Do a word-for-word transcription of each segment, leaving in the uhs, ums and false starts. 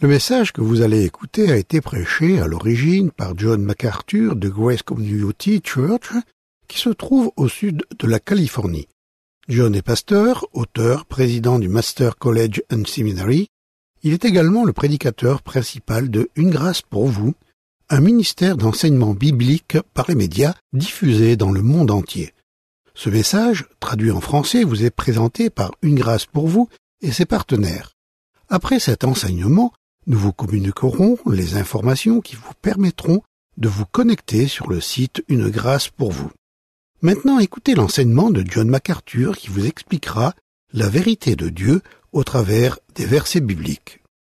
Le message que vous allez écouter a été prêché à l'origine par John MacArthur de Grace Community Church, qui se trouve au sud de la Californie. John est pasteur, auteur, président du Master College and Seminary. Il est également le prédicateur principal de Une grâce pour vous, un ministère d'enseignement biblique par les médias diffusé dans le monde entier. Ce message, traduit en français, vous est présenté par Une grâce pour vous et ses partenaires. Après cet enseignement, nous vous communiquerons les informations qui vous permettront de vous connecter sur le site Une grâce pour vous. Maintenant, écoutez l'enseignement de John MacArthur qui vous expliquera la vérité de Dieu au travers des versets bibliques.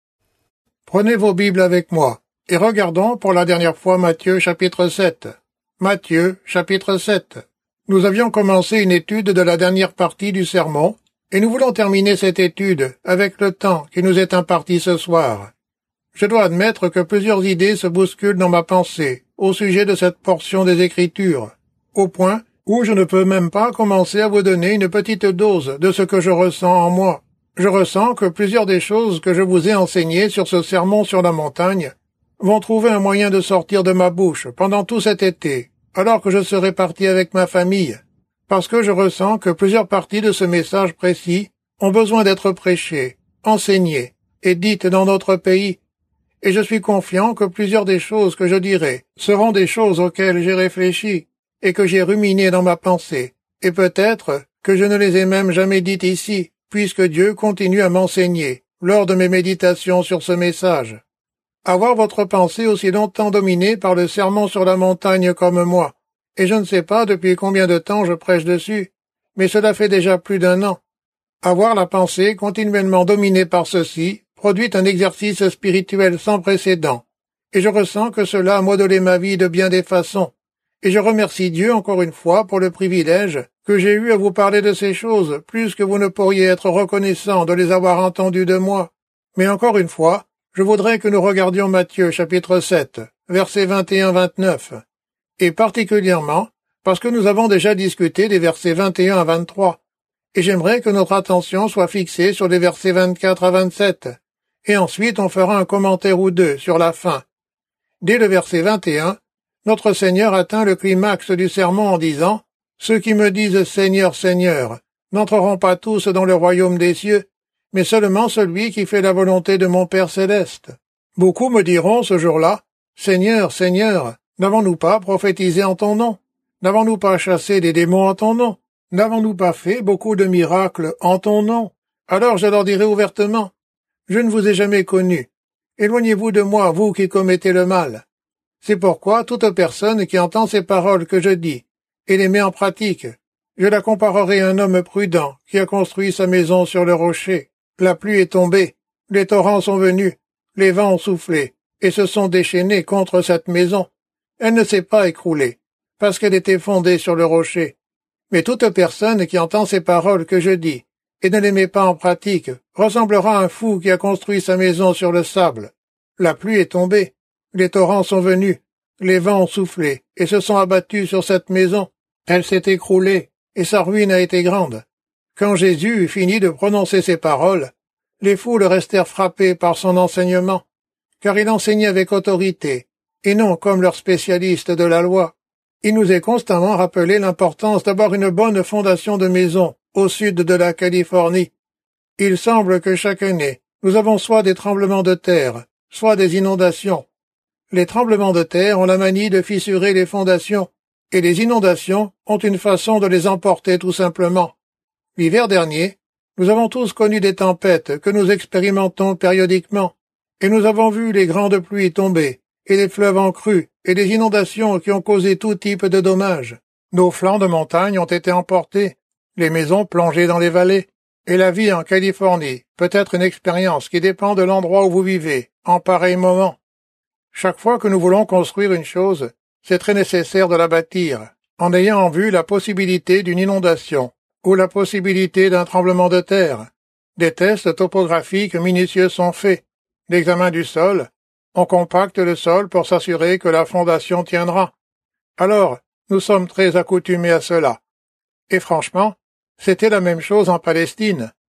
Prenez vos Bibles avec moi et regardons pour la dernière fois Matthieu chapitre sept. Matthieu chapitre sept. Nous avions commencé une étude de la dernière partie du sermon et nous voulons terminer cette étude avec le temps qui nous est imparti ce soir. Je dois admettre que plusieurs idées se bousculent dans ma pensée au sujet de cette portion des Écritures, au point où je ne peux même pas commencer à vous donner une petite dose de ce que je ressens en moi. Je ressens que plusieurs des choses que je vous ai enseignées sur ce sermon sur la montagne vont trouver un moyen de sortir de ma bouche pendant tout cet été, alors que je serai parti avec ma famille, parce que je ressens que plusieurs parties de ce message précis ont besoin d'être prêchées, enseignées et dites dans notre pays. Et je suis confiant que plusieurs des choses que je dirai seront des choses auxquelles j'ai réfléchi et que j'ai ruminées dans ma pensée, et peut-être que je ne les ai même jamais dites ici, puisque Dieu continue à m'enseigner lors de mes méditations sur ce message. Avoir votre pensée aussi longtemps dominée par le sermon sur la montagne comme moi, et je ne sais pas depuis combien de temps je prêche dessus, mais cela fait déjà plus d'un an. Avoir la pensée continuellement dominée par ceci produit un exercice spirituel sans précédent, et je ressens que cela a modelé ma vie de bien des façons, et je remercie Dieu encore une fois pour le privilège que j'ai eu à vous parler de ces choses, plus que vous ne pourriez être reconnaissant de les avoir entendues de moi. Mais encore une fois, je voudrais que nous regardions Matthieu chapitre sept, versets vingt et un à vingt-neuf, et particulièrement parce que nous avons déjà discuté des versets vingt et un à vingt-trois, et j'aimerais que notre attention soit fixée sur les versets vingt-quatre à vingt-sept, et ensuite on fera un commentaire ou deux sur la fin. Dès le verset vingt et un, notre Seigneur atteint le climax du sermon en disant « Ceux qui me disent « Seigneur, Seigneur » n'entreront pas tous dans le royaume des cieux, mais seulement celui qui fait la volonté de mon Père céleste. Beaucoup me diront ce jour-là « Seigneur, Seigneur, n'avons-nous pas prophétisé en ton nom? N'avons-nous pas chassé des démons en ton nom? N'avons-nous pas fait beaucoup de miracles en ton nom? » Alors je leur dirai ouvertement « Je ne vous ai jamais connu. Éloignez-vous de moi, vous qui commettez le mal. » C'est pourquoi toute personne qui entend ces paroles que je dis et les met en pratique, je la comparerai à un homme prudent qui a construit sa maison sur le rocher. La pluie est tombée, les torrents sont venus, les vents ont soufflé et se sont déchaînés contre cette maison. Elle ne s'est pas écroulée, parce qu'elle était fondée sur le rocher. Mais toute personne qui entend ces paroles que je dis et ne les met pas en pratique ressemblera à un fou qui a construit sa maison sur le sable. La pluie est tombée, les torrents sont venus, les vents ont soufflé et se sont abattus sur cette maison. Elle s'est écroulée et sa ruine a été grande. Quand Jésus eut fini de prononcer ces paroles, les foules restèrent frappées par son enseignement, car il enseignait avec autorité, et non comme leurs spécialistes de la loi. Il nous est constamment rappelé l'importance d'avoir une bonne fondation de maison au sud de la Californie. Il semble que chaque année, nous avons soit des tremblements de terre, soit des inondations. Les tremblements de terre ont la manie de fissurer les fondations, et les inondations ont une façon de les emporter tout simplement. L'hiver dernier, nous avons tous connu des tempêtes que nous expérimentons périodiquement, et nous avons vu les grandes pluies tomber, et les fleuves en crue, et des inondations qui ont causé tout type de dommages. Nos flancs de montagne ont été emportés, les maisons plongées dans les vallées, et la vie en Californie peut être une expérience qui dépend de l'endroit où vous vivez, en pareil moment. Chaque fois que nous voulons construire une chose, c'est très nécessaire de la bâtir, en ayant en vue la possibilité d'une inondation ou la possibilité d'un tremblement de terre. Des tests topographiques minutieux sont faits. L'examen du sol, on compacte le sol pour s'assurer que la fondation tiendra. Alors, nous sommes très accoutumés à cela. Et franchement, c'était la même chose en Palestine.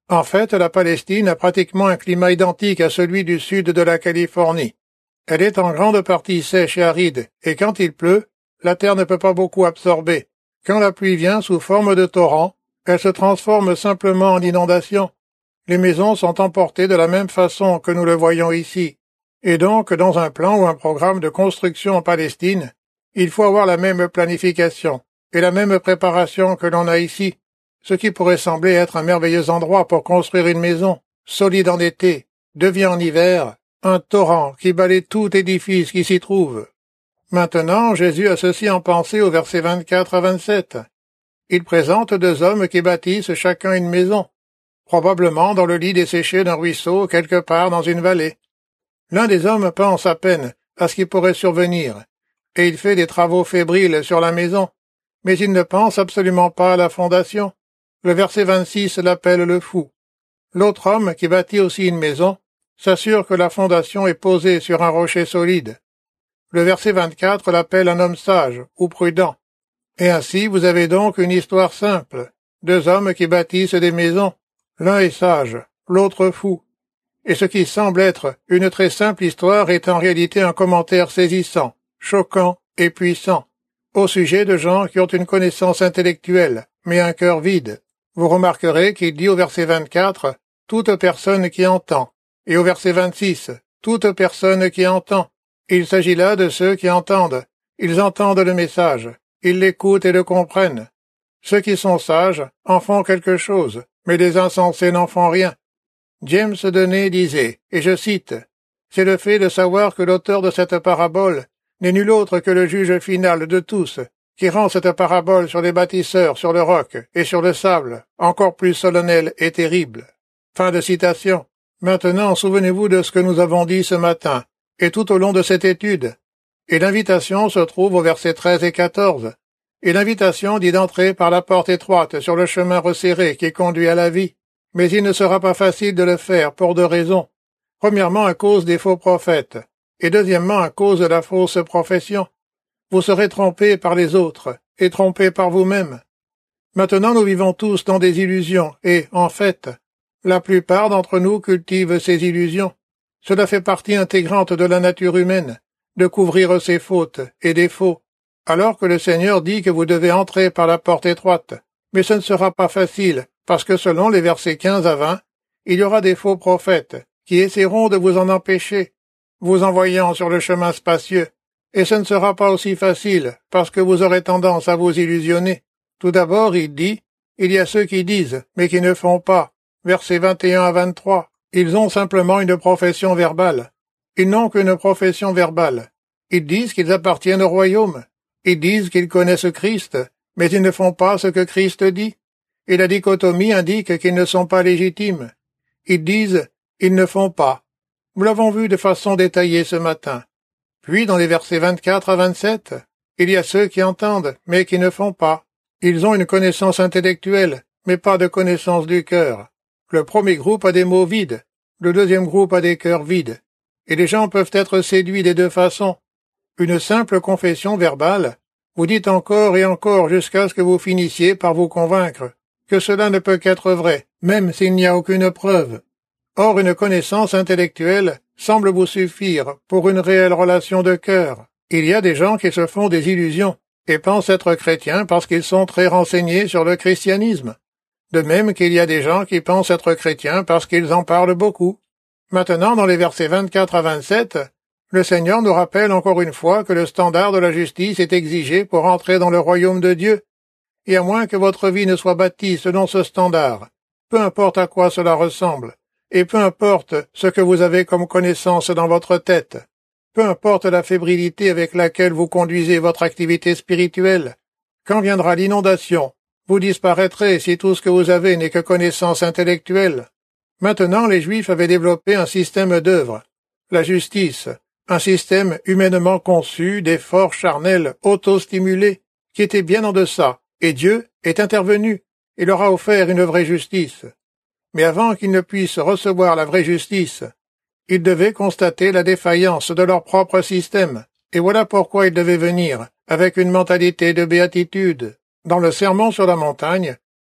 En fait, la Palestine a pratiquement un climat identique à celui du sud de la Californie. Elle est en grande partie sèche et aride, et quand il pleut, la terre ne peut pas beaucoup absorber. Quand la pluie vient sous forme de torrent, elle se transforme simplement en inondation. Les maisons sont emportées de la même façon que nous le voyons ici. Et donc, dans un plan ou un programme de construction en Palestine, il faut avoir la même planification et la même préparation que l'on a ici, ce qui pourrait sembler être un merveilleux endroit pour construire une maison, solide en été, devient en hiver, un torrent qui balaie tout édifice qui s'y trouve. Maintenant, Jésus a ceci en pensée au verset vingt-quatre à vingt-sept. Il présente deux hommes qui bâtissent chacun une maison, probablement dans le lit desséché d'un ruisseau quelque part dans une vallée. L'un des hommes pense à peine à ce qui pourrait survenir, et il fait des travaux fébriles sur la maison, mais il ne pense absolument pas à la fondation. Le verset vingt-six l'appelle le fou. L'autre homme, qui bâtit aussi une maison, s'assure que la fondation est posée sur un rocher solide. Le verset vingt-quatre l'appelle un homme sage ou prudent. Et ainsi vous avez donc une histoire simple, deux hommes qui bâtissent des maisons. L'un est sage, l'autre fou. Et ce qui semble être une très simple histoire est en réalité un commentaire saisissant, choquant et puissant, au sujet de gens qui ont une connaissance intellectuelle, mais un cœur vide. Vous remarquerez qu'il dit au verset vingt-quatre « toute personne qui entend » et au verset vingt-six « toute personne qui entend ». Il s'agit là de ceux qui entendent. Ils entendent le message, ils l'écoutent et le comprennent. Ceux qui sont sages en font quelque chose, mais les insensés n'en font rien. James Denney disait, et je cite, « C'est le fait de savoir que l'auteur de cette parabole n'est nul autre que le juge final de tous, qui rend cette parabole sur les bâtisseurs, sur le roc et sur le sable, encore plus solennelle et terrible. » Fin de citation. Maintenant, souvenez-vous de ce que nous avons dit ce matin, et tout au long de cette étude. Et l'invitation se trouve au versets treize et quatorze. Et l'invitation dit d'entrer par la porte étroite sur le chemin resserré qui conduit à la vie. Mais il ne sera pas facile de le faire pour deux raisons. Premièrement, à cause des faux prophètes, et deuxièmement, à cause de la fausse profession. Vous serez trompés par les autres, et trompés par vous-même. Maintenant, nous vivons tous dans des illusions, et, en fait, la plupart d'entre nous cultivent ces illusions. Cela fait partie intégrante de la nature humaine, de couvrir ses fautes et défauts, alors que le Seigneur dit que vous devez entrer par la porte étroite. Mais ce ne sera pas facile, parce que selon les versets quinze à vingt, il y aura des faux prophètes qui essaieront de vous en empêcher, vous envoyant sur le chemin spacieux, et ce ne sera pas aussi facile, parce que vous aurez tendance à vous illusionner. Tout d'abord, il dit, il y a ceux qui disent, mais qui ne font pas. Versets vingt et un à vingt-trois. Ils ont simplement une profession verbale. Ils n'ont qu'une profession verbale. Ils disent qu'ils appartiennent au royaume. Ils disent qu'ils connaissent Christ, mais ils ne font pas ce que Christ dit. Et la dichotomie indique qu'ils ne sont pas légitimes. Ils disent, ils ne font pas. Nous l'avons vu de façon détaillée ce matin. Puis, dans les versets vingt-quatre à vingt-sept, il y a ceux qui entendent, mais qui ne font pas. Ils ont une connaissance intellectuelle, mais pas de connaissance du cœur. Le premier groupe a des mots vides, le deuxième groupe a des cœurs vides. Et les gens peuvent être séduits des deux façons. Une simple confession verbale, vous dites encore et encore jusqu'à ce que vous finissiez par vous convaincre que cela ne peut qu'être vrai, même s'il n'y a aucune preuve. Or, une connaissance intellectuelle semble vous suffire pour une réelle relation de cœur. Il y a des gens qui se font des illusions et pensent être chrétiens parce qu'ils sont très renseignés sur le christianisme. De même qu'il y a des gens qui pensent être chrétiens parce qu'ils en parlent beaucoup. Maintenant, dans les versets vingt-quatre à vingt-sept, le Seigneur nous rappelle encore une fois que le standard de la justice est exigé pour entrer dans le royaume de Dieu. Et à moins que votre vie ne soit bâtie selon ce standard, peu importe à quoi cela ressemble, et peu importe ce que vous avez comme connaissance dans votre tête, peu importe la fébrilité avec laquelle vous conduisez votre activité spirituelle, quand viendra l'inondation, vous disparaîtrez si tout ce que vous avez n'est que connaissance intellectuelle. Maintenant, les Juifs avaient développé un système d'œuvres, la justice, un système humainement conçu d'efforts charnels auto-stimulés, qui était bien en deçà, et Dieu est intervenu et leur a offert une vraie justice. Mais avant qu'ils ne puissent recevoir la vraie justice, ils devaient constater la défaillance de leur propre système, et voilà pourquoi ils devaient venir avec une mentalité de béatitude. Dans le Sermon sur la montagne,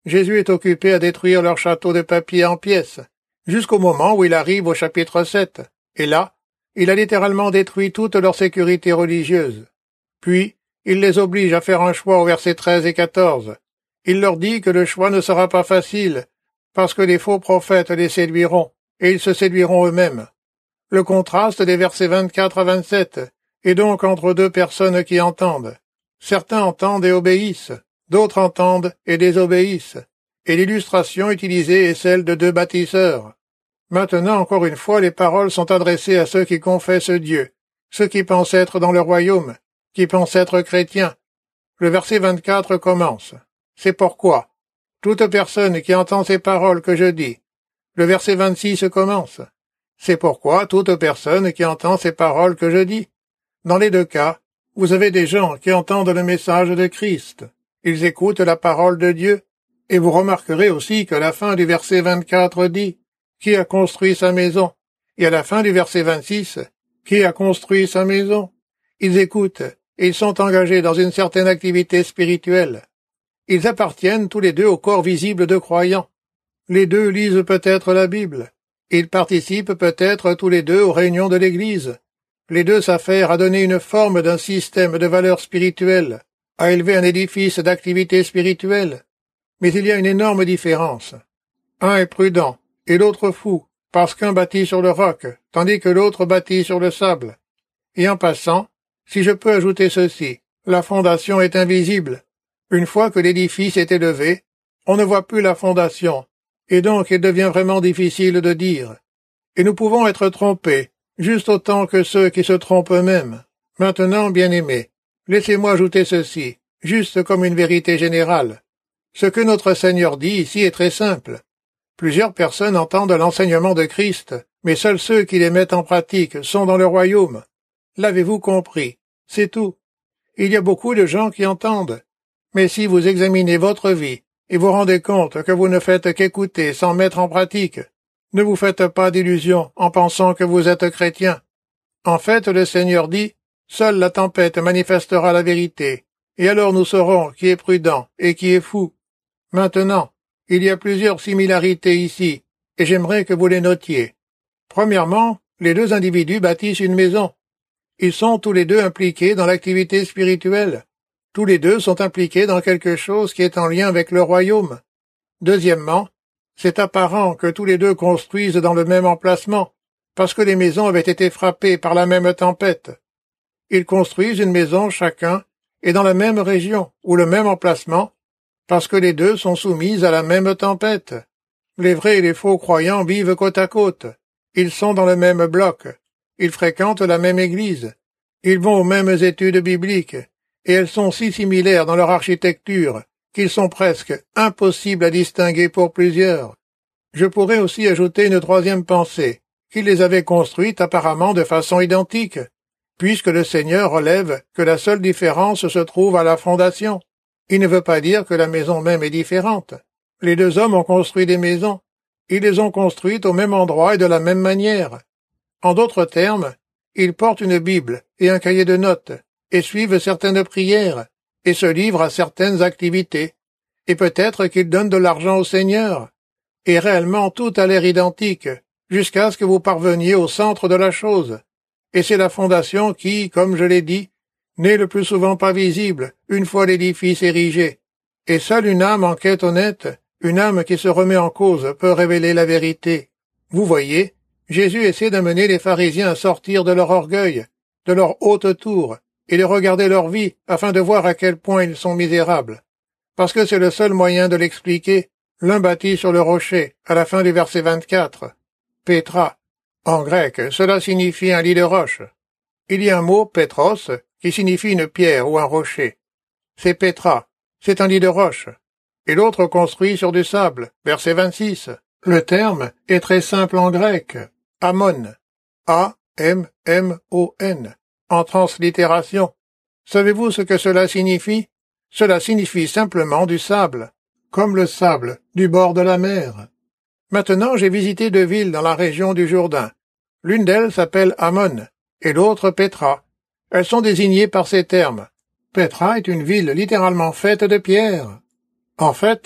Jésus est occupé à détruire leur château de papier en pièces, jusqu'au moment où il arrive au chapitre sept. Et là, il a littéralement détruit toute leur sécurité religieuse. Puis, il les oblige à faire un choix au verset treize et quatorze. Il leur dit que le choix ne sera pas facile, parce que les faux prophètes les séduiront, et ils se séduiront eux-mêmes. Le contraste des versets vingt-quatre à vingt-sept est donc entre deux personnes qui entendent. Certains entendent et obéissent, d'autres entendent et désobéissent, et l'illustration utilisée est celle de deux bâtisseurs. Maintenant, encore une fois, les paroles sont adressées à ceux qui confessent Dieu, ceux qui pensent être dans le royaume, qui pensent être chrétiens. Le verset vingt-quatre commence. C'est pourquoi toute personne qui entend ces paroles que je dis. Le verset vingt-six commence. C'est pourquoi toute personne qui entend ces paroles que je dis. Dans les deux cas, vous avez des gens qui entendent le message de Christ. Ils écoutent la parole de Dieu. Et vous remarquerez aussi que la fin du verset vingt-quatre dit « Qui a construit sa maison ?» et à la fin du verset vingt-six « Qui a construit sa maison ?» Ils écoutent et ils sont engagés dans une certaine activité spirituelle. Ils appartiennent tous les deux au corps visible de croyants. Les deux lisent peut-être la Bible. Ils participent peut-être tous les deux aux réunions de l'Église. Les deux s'affairent à donner une forme d'un système de valeurs spirituelles, à élever un édifice d'activité spirituelle. Mais il y a une énorme différence. Un est prudent, et l'autre fou, parce qu'un bâtit sur le roc, tandis que l'autre bâtit sur le sable. Et en passant, si je peux ajouter ceci, la fondation est invisible. Une fois que l'édifice est élevé, on ne voit plus la fondation, et donc il devient vraiment difficile de dire. Et nous pouvons être trompés, juste autant que ceux qui se trompent eux-mêmes. Maintenant, bien-aimés, laissez-moi ajouter ceci, juste comme une vérité générale. Ce que notre Seigneur dit ici est très simple. Plusieurs personnes entendent l'enseignement de Christ, mais seuls ceux qui les mettent en pratique sont dans le royaume. L'avez-vous compris? C'est tout. Il y a beaucoup de gens qui entendent. Mais si vous examinez votre vie et vous rendez compte que vous ne faites qu'écouter sans mettre en pratique, ne vous faites pas d'illusions en pensant que vous êtes chrétien. En fait, le Seigneur dit, « Seule la tempête manifestera la vérité, et alors nous saurons qui est prudent et qui est fou. » Maintenant, il y a plusieurs similarités ici, et j'aimerais que vous les notiez. Premièrement, les deux individus bâtissent une maison. Ils sont tous les deux impliqués dans l'activité spirituelle. Tous les deux sont impliqués dans quelque chose qui est en lien avec le royaume. Deuxièmement, c'est apparent que tous les deux construisent dans le même emplacement, parce que les maisons avaient été frappées par la même tempête. Ils construisent une maison chacun, et dans la même région, ou le même emplacement, parce que les deux sont soumis à la même tempête. Les vrais et les faux croyants vivent côte à côte. Ils sont dans le même bloc. Ils fréquentent la même église. Ils vont aux mêmes études bibliques. Et elles sont si similaires dans leur architecture qu'ils sont presque impossibles à distinguer pour plusieurs. Je pourrais aussi ajouter une troisième pensée, qu'ils les avaient construites apparemment de façon identique, puisque le Seigneur relève que la seule différence se trouve à la fondation. Il ne veut pas dire que la maison même est différente. Les deux hommes ont construit des maisons. Ils les ont construites au même endroit et de la même manière. En d'autres termes, ils portent une Bible et un cahier de notes, et suivent certaines prières, et se livrent à certaines activités, et peut-être qu'ils donnent de l'argent au Seigneur, et réellement tout a l'air identique, jusqu'à ce que vous parveniez au centre de la chose, et c'est la fondation qui, comme je l'ai dit, n'est le plus souvent pas visible, une fois l'édifice érigé, et seule une âme en quête honnête, une âme qui se remet en cause, peut révéler la vérité. Vous voyez, Jésus essaie d'amener les pharisiens à sortir de leur orgueil, de leur haute tour, et de regarder leur vie afin de voir à quel point ils sont misérables. Parce que c'est le seul moyen de l'expliquer. L'un bâtit sur le rocher, à la fin du verset vingt-quatre. Pétra. En grec, cela signifie un lit de roche. Il y a un mot, Pétros, qui signifie une pierre ou un rocher. C'est Pétra. C'est un lit de roche. Et l'autre construit sur du sable. Verset vingt-six. Le terme est très simple en grec. Amon. A M M O N. En translittération. Savez-vous ce que cela signifie? Cela signifie simplement du sable, comme le sable du bord de la mer. Maintenant, j'ai visité deux villes dans la région du Jourdain. L'une d'elles s'appelle Ammon, et l'autre Pétra. Elles sont désignées par ces termes. Pétra est une ville littéralement faite de pierre. En fait,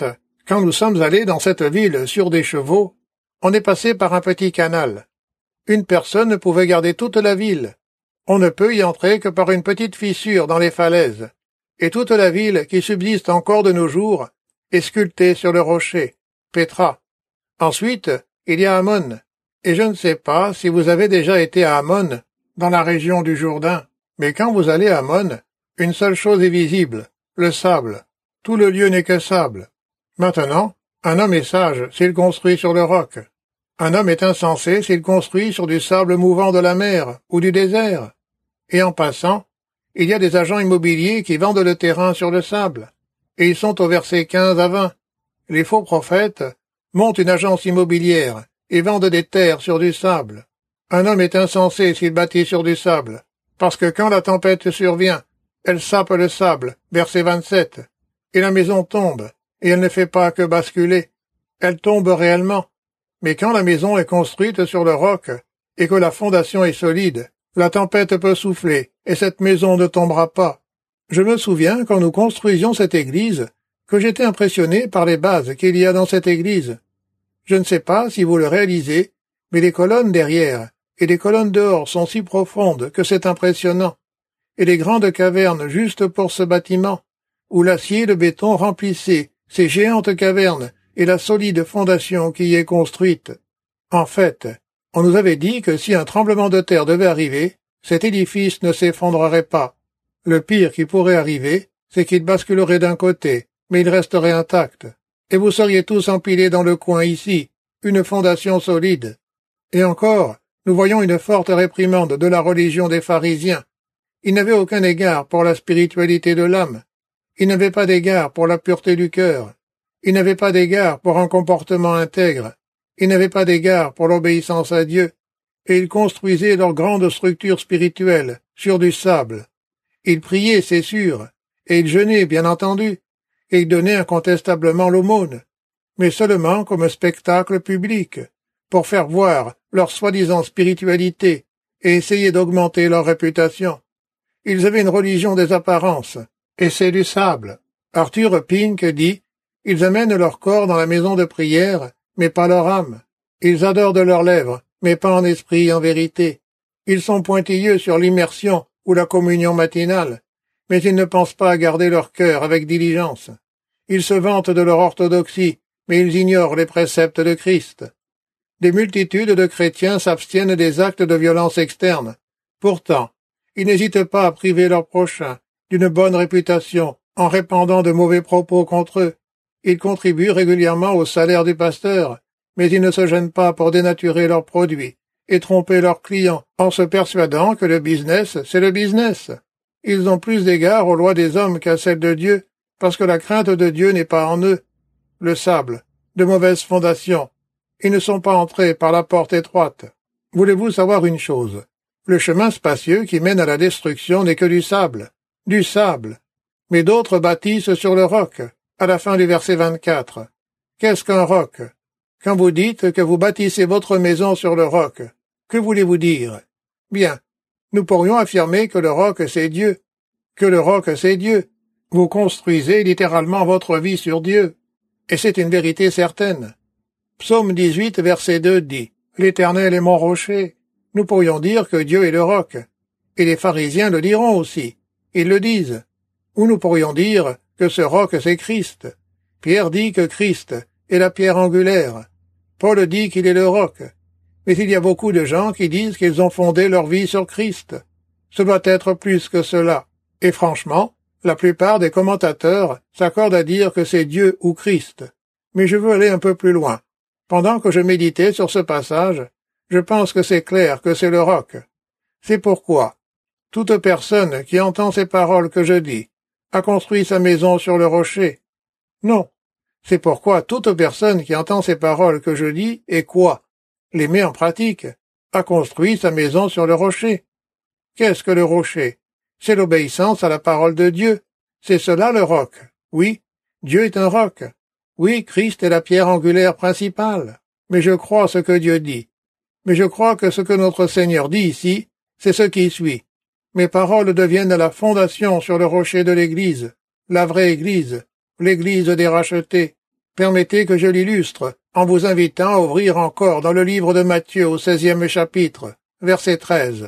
Quand nous sommes allés dans cette ville sur des chevaux, on est passé par un petit canal. Une personne ne pouvait garder toute la ville. On ne peut y entrer que par une petite fissure dans les falaises. Et toute la ville, qui subsiste encore de nos jours, est sculptée sur le rocher, Pétra. Ensuite, il y a Ammon. Et je ne sais pas si vous avez déjà été à Ammon, dans la région du Jourdain, mais quand vous allez à Ammon, une seule chose est visible, le sable. Tout le lieu n'est que sable. Maintenant, un homme est sage s'il construit sur le roc. Un homme est insensé s'il construit sur du sable mouvant de la mer ou du désert. Et en passant, il y a des agents immobiliers qui vendent le terrain sur le sable. Et ils sont au verset quinze à vingt. Les faux prophètes montent une agence immobilière et vendent des terres sur du sable. Un homme est insensé s'il bâtit sur du sable, parce que quand la tempête survient, elle sape le sable, verset vingt-sept, et la maison tombe, et elle ne fait pas que basculer. Elle tombe réellement. Mais quand la maison est construite sur le roc, et que la fondation est solide, la tempête peut souffler, et cette maison ne tombera pas. Je me souviens, quand nous construisions cette église, que j'étais impressionné par les bases qu'il y a dans cette église. Je ne sais pas si vous le réalisez, mais les colonnes derrière et les colonnes dehors sont si profondes que c'est impressionnant. Et les grandes cavernes juste pour ce bâtiment, où l'acier et le béton remplissaient ces géantes cavernes et la solide fondation qui y est construite. En fait, on nous avait dit que si un tremblement de terre devait arriver, cet édifice ne s'effondrerait pas. Le pire qui pourrait arriver, c'est qu'il basculerait d'un côté, mais il resterait intact. Et vous seriez tous empilés dans le coin ici, une fondation solide. Et encore, nous voyons une forte réprimande de la religion des pharisiens. Ils n'avaient aucun égard pour la spiritualité de l'âme. Ils n'avaient pas d'égard pour la pureté du cœur. Ils n'avaient pas d'égard pour un comportement intègre. Ils n'avaient pas d'égard pour l'obéissance à Dieu. Et ils construisaient leur grande structure spirituelle sur du sable. Ils priaient, c'est sûr, et ils jeûnaient, bien entendu, et ils donnaient incontestablement l'aumône, mais seulement comme spectacle public, pour faire voir leur soi-disant spiritualité et essayer d'augmenter leur réputation. Ils avaient une religion des apparences, et c'est du sable. Arthur Pink dit « Ils amènent leur corps dans la maison de prière, mais pas leur âme. Ils adorent de leurs lèvres, mais pas en esprit et en vérité. Ils sont pointilleux sur l'immersion ou la communion matinale, mais ils ne pensent pas à garder leur cœur avec diligence. Ils se vantent de leur orthodoxie, mais ils ignorent les préceptes de Christ. Des multitudes de chrétiens s'abstiennent des actes de violence externe. Pourtant, ils n'hésitent pas à priver leurs prochains d'une bonne réputation en répandant de mauvais propos contre eux. Ils contribuent régulièrement au salaire du pasteur, mais ils ne se gênent pas pour dénaturer leurs produits et tromper leurs clients en se persuadant que le business, c'est le business. Ils ont plus d'égard aux lois des hommes qu'à celles de Dieu, parce que la crainte de Dieu n'est pas en eux. Le sable, de mauvaises fondations. Ils ne sont pas entrés par la porte étroite. Voulez-vous savoir une chose? Le chemin spacieux qui mène à la destruction n'est que du sable. Du sable. Mais d'autres bâtissent sur le roc, à la fin du verset vingt-quatre. Qu'est-ce qu'un roc? Quand vous dites que vous bâtissez votre maison sur le roc, que voulez-vous dire? Bien, nous pourrions affirmer que le roc c'est Dieu, que le roc c'est Dieu. Vous construisez littéralement votre vie sur Dieu, et c'est une vérité certaine. Psaume dix-huit, verset deux dit « L'Éternel est mon rocher ». Nous pourrions dire que Dieu est le roc, et les pharisiens le diront aussi, ils le disent. Ou nous pourrions dire que ce roc c'est Christ. Pierre dit que Christ est la pierre angulaire. Paul dit qu'il est le roc. Mais il y a beaucoup de gens qui disent qu'ils ont fondé leur vie sur Christ. Ce doit être plus que cela. Et franchement, la plupart des commentateurs s'accordent à dire que c'est Dieu ou Christ. Mais je veux aller un peu plus loin. Pendant que je méditais sur ce passage, je pense que c'est clair que c'est le roc. C'est pourquoi toute personne qui entend ces paroles que je dis a construit sa maison sur le rocher. Non. C'est pourquoi toute personne qui entend ces paroles que je dis et quoi, les met en pratique, a construit sa maison sur le rocher. Qu'est-ce que le rocher? C'est l'obéissance à la parole de Dieu. C'est cela le roc. Oui, Dieu est un roc. Oui, Christ est la pierre angulaire principale. Mais je crois ce que Dieu dit. Mais je crois que ce que notre Seigneur dit ici, c'est ce qui suit. Mes paroles deviennent la fondation sur le rocher de l'Église, la vraie Église, l'Église des rachetés. Permettez que je l'illustre en vous invitant à ouvrir encore dans le livre de Matthieu au seizième chapitre, verset treize.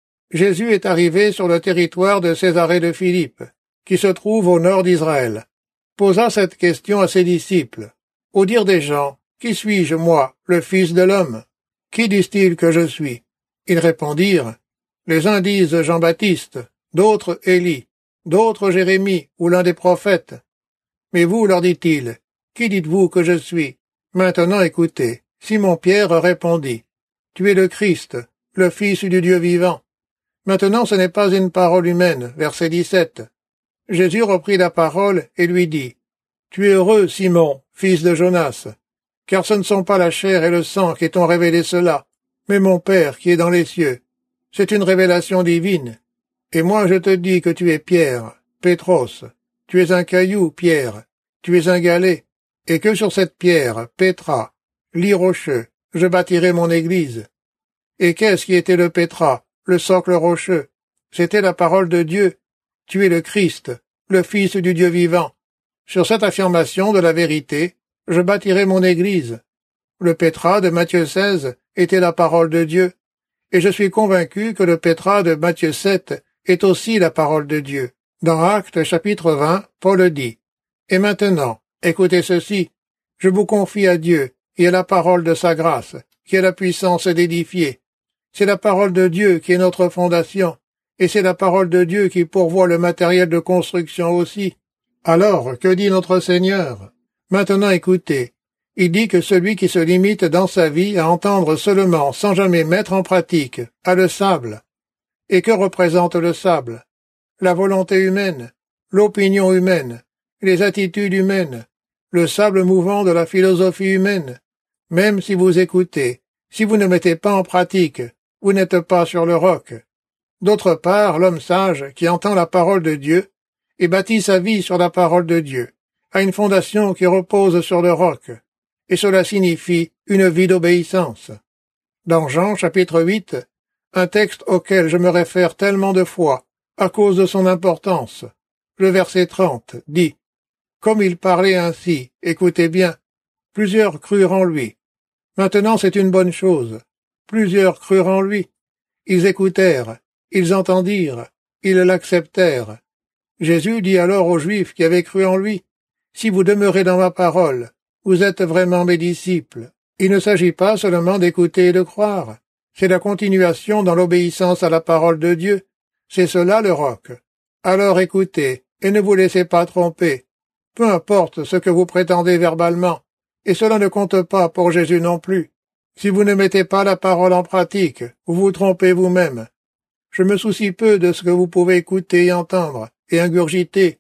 Jésus est arrivé sur le territoire de Césarée de Philippe, qui se trouve au nord d'Israël. Posa cette question à ses disciples. Au dire des gens, qui suis-je, moi, le Fils de l'homme? Qui disent-ils que je suis? Ils répondirent, les uns disent Jean-Baptiste, d'autres Élie, d'autres Jérémie ou l'un des prophètes. Mais vous, leur dit-il, qui dites-vous que je suis? Maintenant écoutez. Simon-Pierre répondit, tu es le Christ, le Fils du Dieu vivant. Maintenant ce n'est pas une parole humaine, verset dix-sept. Jésus reprit la parole et lui dit, tu es heureux, Simon, fils de Jonas, car ce ne sont pas la chair et le sang qui t'ont révélé cela, mais mon Père qui est dans les cieux. C'est une révélation divine. Et moi je te dis que tu es Pierre, Pétros, tu es un caillou, Pierre, tu es un galet, et que sur cette pierre, Pétra, lit rocheux, je bâtirai mon église. Et qu'est-ce qui était le Pétra, le socle rocheux? C'était la parole de Dieu. Tu es le Christ, le Fils du Dieu vivant. Sur cette affirmation de la vérité, je bâtirai mon église. Le Pétra de Matthieu seize était la parole de Dieu, et je suis convaincu que le Pétra de Matthieu sept est aussi la parole de Dieu. Dans Actes chapitre vingt, Paul dit, « Et maintenant, écoutez ceci, je vous confie à Dieu et à la parole de sa grâce, qui a la puissance d'édifier. C'est la parole de Dieu qui est notre fondation, et c'est la parole de Dieu qui pourvoit le matériel de construction aussi. Alors, que dit notre Seigneur? Maintenant écoutez. Il dit que celui qui se limite dans sa vie à entendre seulement sans jamais mettre en pratique a le sable. Et que représente le sable? La volonté humaine, l'opinion humaine, les attitudes humaines, le sable mouvant de la philosophie humaine. Même si vous écoutez, si vous ne mettez pas en pratique, vous n'êtes pas sur le roc. D'autre part, l'homme sage, qui entend la parole de Dieu, et bâtit sa vie sur la parole de Dieu, a une fondation qui repose sur le roc, et cela signifie une vie d'obéissance. Dans Jean chapitre huit, un texte auquel je me réfère tellement de fois, à cause de son importance, le verset trente, dit « Comme il parlait ainsi, écoutez bien, plusieurs crurent en lui. Maintenant c'est une bonne chose. Plusieurs crurent en lui. Ils écoutèrent, ils entendirent, ils l'acceptèrent. Jésus dit alors aux Juifs qui avaient cru en lui, « Si vous demeurez dans ma parole, vous êtes vraiment mes disciples. » Il ne s'agit pas seulement d'écouter et de croire. C'est la continuation dans l'obéissance à la parole de Dieu. C'est cela le roc. Alors écoutez, et ne vous laissez pas tromper. Peu importe ce que vous prétendez verbalement, et cela ne compte pas pour Jésus non plus. Si vous ne mettez pas la parole en pratique, vous vous trompez vous-même. Je me soucie peu de ce que vous pouvez écouter et entendre, et ingurgiter.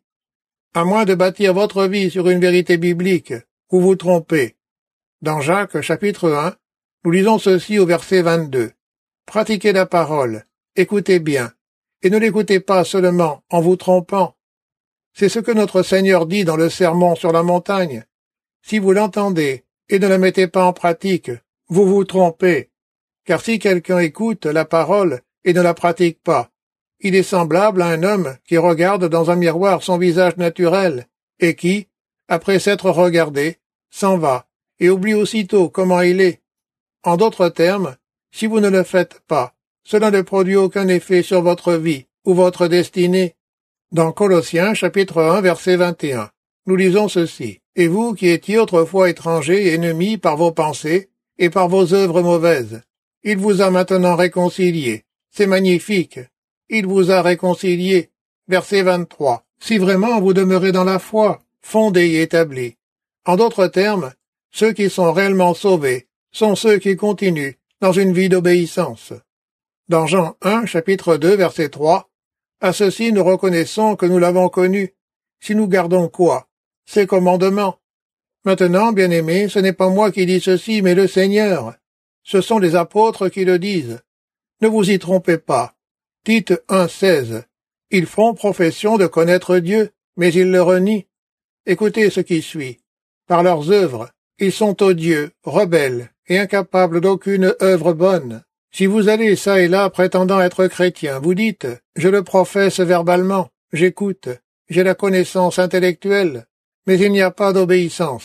À moins de bâtir votre vie sur une vérité biblique, vous vous trompez. Dans Jacques chapitre un, nous lisons ceci au verset vingt-deux. Pratiquez la parole, écoutez bien, et ne l'écoutez pas seulement en vous trompant. C'est ce que notre Seigneur dit dans le sermon sur la montagne. Si vous l'entendez et ne la mettez pas en pratique, vous vous trompez. Car si quelqu'un écoute la parole et ne la pratique pas, il est semblable à un homme qui regarde dans un miroir son visage naturel et qui, après s'être regardé, s'en va et oublie aussitôt comment il est. En d'autres termes, si vous ne le faites pas, cela ne produit aucun effet sur votre vie ou votre destinée. Dans Colossiens chapitre un verset vingt et un, nous lisons ceci. « Et vous qui étiez autrefois étrangers et ennemis par vos pensées et par vos œuvres mauvaises, il vous a maintenant réconciliés. » C'est magnifique. Il vous a réconciliés. Verset vingt-trois. Si vraiment vous demeurez dans la foi, fondée et établie. En d'autres termes, ceux qui sont réellement sauvés sont ceux qui continuent dans une vie d'obéissance. Dans Jean un, chapitre deux, verset trois, « À ceci nous reconnaissons que nous l'avons connu, si nous gardons quoi? Ses commandements. » Maintenant, bien-aimés, ce n'est pas moi qui dis ceci, mais le Seigneur. Ce sont les apôtres qui le disent. Ne vous y trompez pas. Tite un, seize. Ils font profession de connaître Dieu, mais ils le renient. Écoutez ce qui suit. Par leurs œuvres, ils sont odieux, rebelles et incapables d'aucune œuvre bonne. Si vous allez çà et là prétendant être chrétien, vous dites « Je le professe verbalement, j'écoute, j'ai la connaissance intellectuelle », mais il n'y a pas d'obéissance.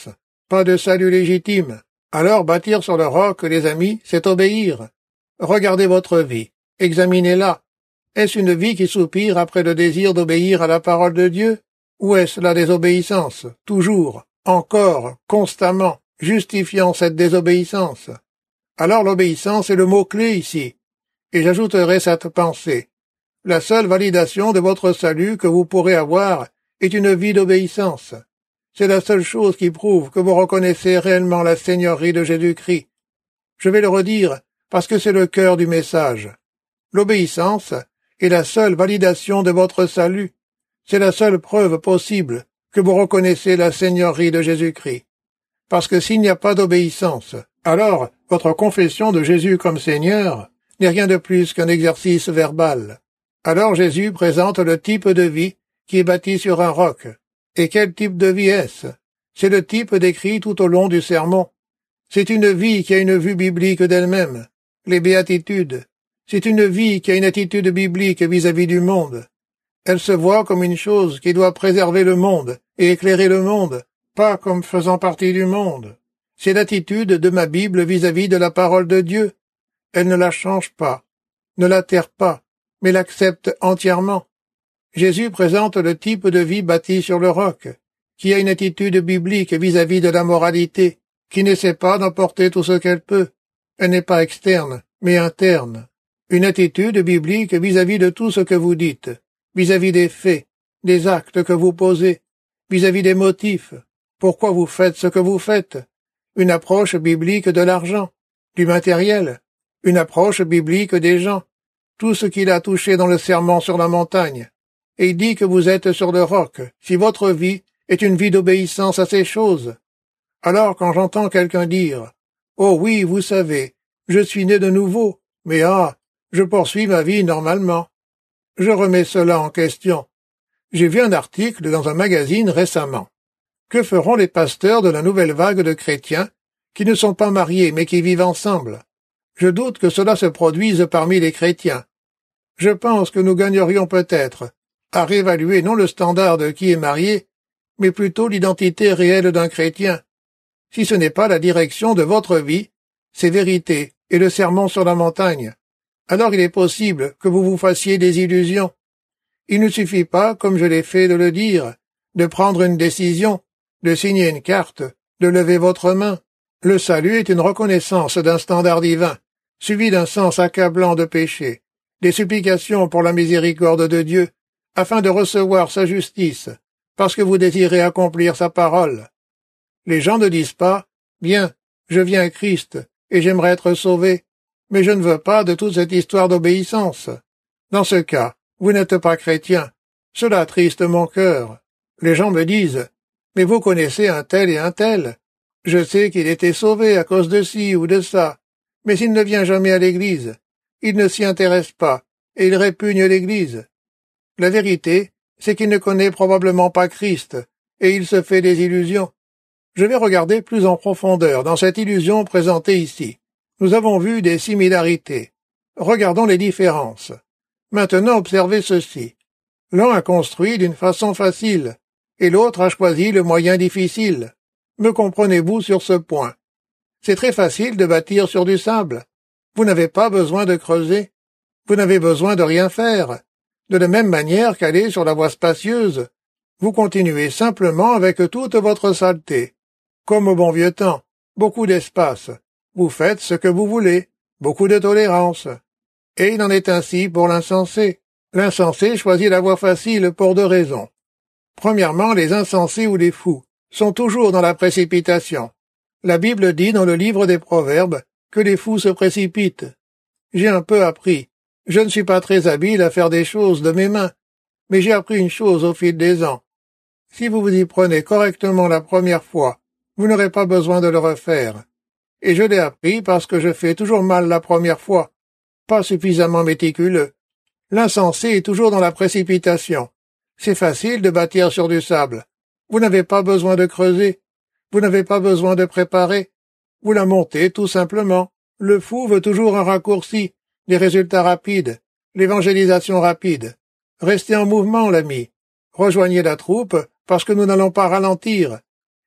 pas de salut légitime. Alors bâtir sur le roc, les amis, c'est obéir. Regardez votre vie, examinez-la. Est-ce une vie qui soupire après le désir d'obéir à la parole de Dieu? Ou est-ce la désobéissance, toujours, encore, constamment, justifiant cette désobéissance? Alors l'obéissance est le mot-clé ici. Et j'ajouterai cette pensée. La seule validation de votre salut que vous pourrez avoir est une vie d'obéissance. C'est la seule chose qui prouve que vous reconnaissez réellement la Seigneurie de Jésus-Christ. Je vais le redire parce que c'est le cœur du message. L'obéissance est la seule validation de votre salut. C'est la seule preuve possible que vous reconnaissez la Seigneurie de Jésus-Christ. Parce que s'il n'y a pas d'obéissance, alors votre confession de Jésus comme Seigneur n'est rien de plus qu'un exercice verbal. Alors Jésus présente le type de vie qui est bâti sur un roc. Et quel type de vie est-ce? C'est le type décrit tout au long du sermon. C'est une vie qui a une vue biblique d'elle-même, les béatitudes. C'est une vie qui a une attitude biblique vis-à-vis du monde. Elle se voit comme une chose qui doit préserver le monde et éclairer le monde, pas comme faisant partie du monde. C'est l'attitude de ma Bible vis-à-vis de la parole de Dieu. Elle ne la change pas, ne l'altère pas, mais l'accepte entièrement. Jésus présente le type de vie bâti sur le roc, qui a une attitude biblique vis-à-vis de la moralité, qui n'essaie pas d'emporter tout ce qu'elle peut. Elle n'est pas externe, mais interne. Une attitude biblique vis-à-vis de tout ce que vous dites, vis-à-vis des faits, des actes que vous posez, vis-à-vis des motifs, pourquoi vous faites ce que vous faites. Une approche biblique de l'argent, du matériel, une approche biblique des gens, tout ce qu'il a touché dans le sermon sur la montagne. Et il dit que vous êtes sur le roc, si votre vie est une vie d'obéissance à ces choses. Alors quand j'entends quelqu'un dire « Oh oui, vous savez, je suis né de nouveau, mais ah, je poursuis ma vie normalement », je remets cela en question. J'ai vu un article dans un magazine récemment. Que feront les pasteurs de la nouvelle vague de chrétiens qui ne sont pas mariés mais qui vivent ensemble? Je doute que cela se produise parmi les chrétiens. Je pense que nous gagnerions peut-être à réévaluer non le standard de qui est marié, mais plutôt l'identité réelle d'un chrétien. Si ce n'est pas la direction de votre vie, ces vérités et le sermon sur la montagne, alors il est possible que vous vous fassiez des illusions. Il ne suffit pas, comme je l'ai fait de le dire, de prendre une décision, de signer une carte, de lever votre main. Le salut est une reconnaissance d'un standard divin, suivi d'un sens accablant de péché, des supplications pour la miséricorde de Dieu, afin de recevoir sa justice, parce que vous désirez accomplir sa parole. Les gens ne disent pas « Bien, je viens à Christ, et j'aimerais être sauvé, mais je ne veux pas de toute cette histoire d'obéissance. » Dans ce cas, vous n'êtes pas chrétien. Cela attriste mon cœur. Les gens me disent « Mais vous connaissez un tel et un tel. Je sais qu'il était sauvé à cause de ci ou de ça, mais s'il ne vient jamais à l'église, il ne s'y intéresse pas, et il répugne l'église. » La vérité, c'est qu'il ne connaît probablement pas Christ, et il se fait des illusions. Je vais regarder plus en profondeur dans cette illusion présentée ici. Nous avons vu des similarités. Regardons les différences. Maintenant observez ceci. L'un a construit d'une façon facile, et l'autre a choisi le moyen difficile. Me comprenez-vous sur ce point? C'est très facile de bâtir sur du sable. Vous n'avez pas besoin de creuser. Vous n'avez besoin de rien faire. De la même manière qu'aller sur la voie spacieuse, vous continuez simplement avec toute votre saleté. Comme au bon vieux temps, beaucoup d'espace. Vous faites ce que vous voulez, beaucoup de tolérance. Et il en est ainsi pour l'insensé. L'insensé choisit la voie facile pour deux raisons. Premièrement, les insensés ou les fous sont toujours dans la précipitation. La Bible dit dans le livre des Proverbes que les fous se précipitent. J'ai un peu appris. Je ne suis pas très habile à faire des choses de mes mains, mais j'ai appris une chose au fil des ans. Si vous vous y prenez correctement la première fois, vous n'aurez pas besoin de le refaire. Et je l'ai appris parce que je fais toujours mal la première fois, pas suffisamment méticuleux. L'insensé est toujours dans la précipitation. C'est facile de bâtir sur du sable. Vous n'avez pas besoin de creuser. Vous n'avez pas besoin de préparer. Vous la montez tout simplement. Le fou veut toujours un raccourci, des résultats rapides, l'évangélisation rapide. Restez en mouvement, l'ami. Rejoignez la troupe, parce que nous n'allons pas ralentir.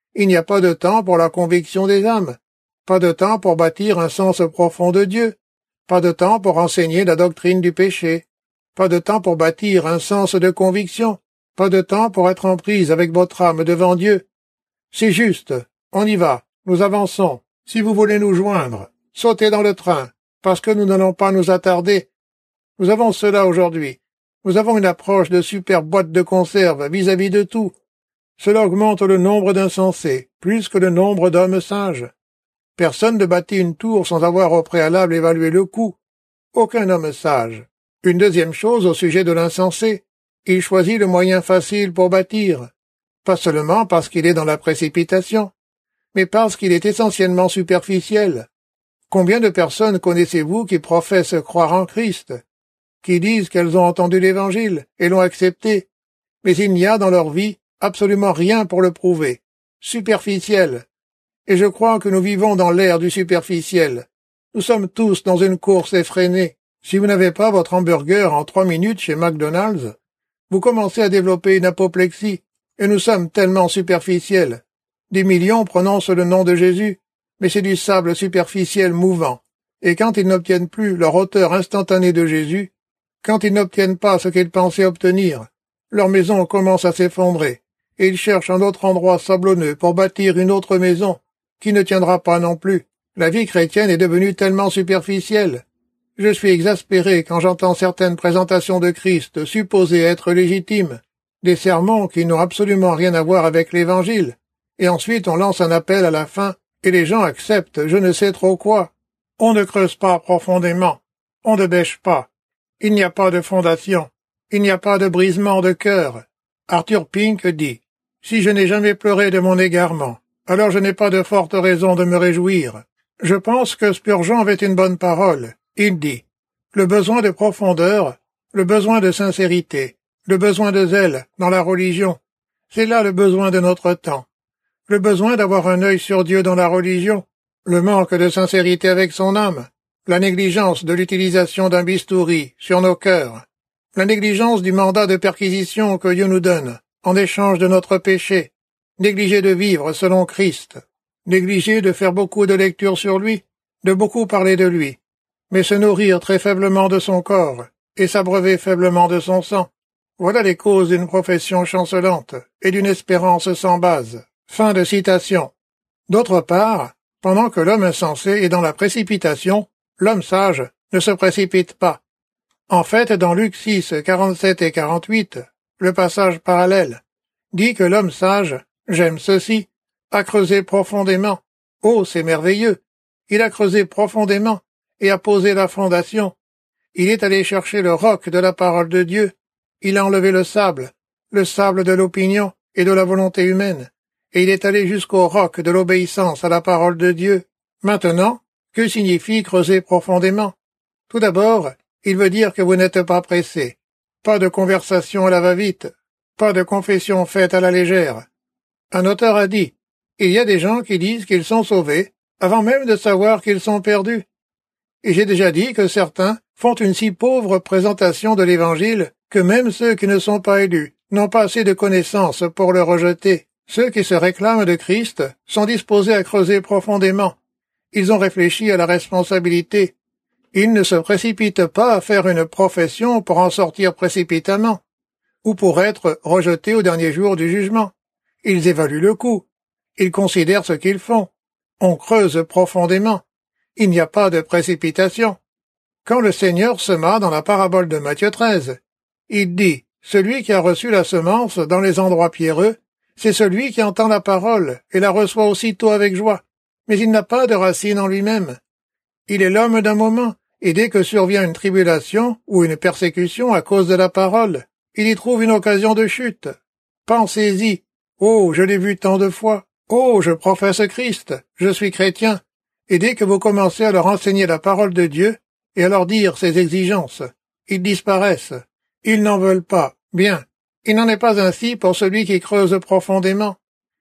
Il n'y a pas de temps pour la conviction des âmes, pas de temps pour bâtir un sens profond de Dieu, pas de temps pour enseigner la doctrine du péché, pas de temps pour bâtir un sens de conviction, pas de temps pour être en prise avec votre âme devant Dieu. C'est juste, on y va, nous avançons. Si vous voulez nous joindre, sautez dans le train, parce que nous n'allons pas nous attarder. Nous avons cela aujourd'hui. Nous avons une approche de super boîte de conserve vis-à-vis de tout. Cela augmente le nombre d'insensés, plus que le nombre d'hommes sages. Personne ne bâtit une tour sans avoir au préalable évalué le coût. Aucun homme sage. Une deuxième chose au sujet de l'insensé. Il choisit le moyen facile pour bâtir. Pas seulement parce qu'il est dans la précipitation, mais parce qu'il est essentiellement superficiel. Combien de personnes connaissez-vous qui professent croire en Christ, qui disent qu'elles ont entendu l'Évangile et l'ont accepté, mais il n'y a dans leur vie absolument rien pour le prouver. Superficiel. Et je crois que nous vivons dans l'ère du superficiel. Nous sommes tous dans une course effrénée. Si vous n'avez pas votre hamburger en trois minutes chez McDonald's, vous commencez à développer une apoplexie, et nous sommes tellement superficiels. Des millions prononcent le nom de Jésus, mais c'est du sable superficiel mouvant. Et quand ils n'obtiennent plus leur hauteur instantanée de Jésus, quand ils n'obtiennent pas ce qu'ils pensaient obtenir, leur maison commence à s'effondrer, et ils cherchent un autre endroit sablonneux pour bâtir une autre maison, qui ne tiendra pas non plus. La vie chrétienne est devenue tellement superficielle. Je suis exaspéré quand j'entends certaines présentations de Christ supposées être légitimes, des sermons qui n'ont absolument rien à voir avec l'Évangile, et ensuite on lance un appel à la fin, et les gens acceptent je ne sais trop quoi. On ne creuse pas profondément, on ne bêche pas. Il n'y a pas de fondation, il n'y a pas de brisement de cœur. Arthur Pink dit « Si je n'ai jamais pleuré de mon égarement, alors je n'ai pas de forte raison de me réjouir. » Je pense que Spurgeon avait une bonne parole. Il dit « Le besoin de profondeur, le besoin de sincérité, le besoin de zèle dans la religion, c'est là le besoin de notre temps. Le besoin d'avoir un œil sur Dieu dans la religion, le manque de sincérité avec son âme, la négligence de l'utilisation d'un bistouri sur nos cœurs, la négligence du mandat de perquisition que Dieu nous donne en échange de notre péché, négliger de vivre selon Christ, négliger de faire beaucoup de lectures sur lui, de beaucoup parler de lui, mais se nourrir très faiblement de son corps et s'abreuver faiblement de son sang. Voilà les causes d'une profession chancelante et d'une espérance sans base. Fin de citation. D'autre part, pendant que l'homme insensé est dans la précipitation, l'homme sage ne se précipite pas. En fait, dans Luc six, quarante-sept et quarante-huit, le passage parallèle dit que l'homme sage, j'aime ceci, a creusé profondément. Oh, c'est merveilleux! Il a creusé profondément et a posé la fondation. Il est allé chercher le roc de la parole de Dieu. Il a enlevé le sable, le sable de l'opinion et de la volonté humaine, et il est allé jusqu'au roc de l'obéissance à la parole de Dieu. Maintenant, que signifie creuser profondément? Tout d'abord, il veut dire que vous n'êtes pas pressé. Pas de conversation à la va-vite, pas de confession faite à la légère. Un auteur a dit, il y a des gens qui disent qu'ils sont sauvés avant même de savoir qu'ils sont perdus. Et j'ai déjà dit que certains font une si pauvre présentation de l'Évangile que même ceux qui ne sont pas élus n'ont pas assez de connaissances pour le rejeter. Ceux qui se réclament de Christ sont disposés à creuser profondément. Ils ont réfléchi à la responsabilité. Ils ne se précipitent pas à faire une profession pour en sortir précipitamment, ou pour être rejetés au dernier jour du jugement. Ils évaluent le coût. Ils considèrent ce qu'ils font. On creuse profondément. Il n'y a pas de précipitation. Quand le Seigneur sema dans la parabole de Matthieu treize, il dit, celui qui a reçu la semence dans les endroits pierreux, c'est celui qui entend la parole et la reçoit aussitôt avec joie, mais il n'a pas de racine en lui-même. Il est l'homme d'un moment, et dès que survient une tribulation ou une persécution à cause de la parole, il y trouve une occasion de chute. Pensez-y. Oh, je l'ai vu tant de fois. Oh, je professe Christ, je suis chrétien. Et dès que vous commencez à leur enseigner la parole de Dieu et à leur dire ses exigences, ils disparaissent. Ils n'en veulent pas. Bien. Il n'en est pas ainsi pour celui qui creuse profondément.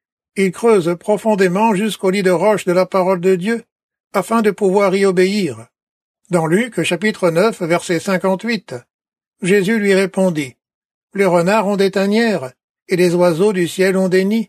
Il creuse profondément jusqu'au lit de roche de la parole de Dieu, afin de pouvoir y obéir. Dans Luc, chapitre neuf, verset cinquante-huit, Jésus lui répondit, « Les renards ont des tanières, et les oiseaux du ciel ont des nids,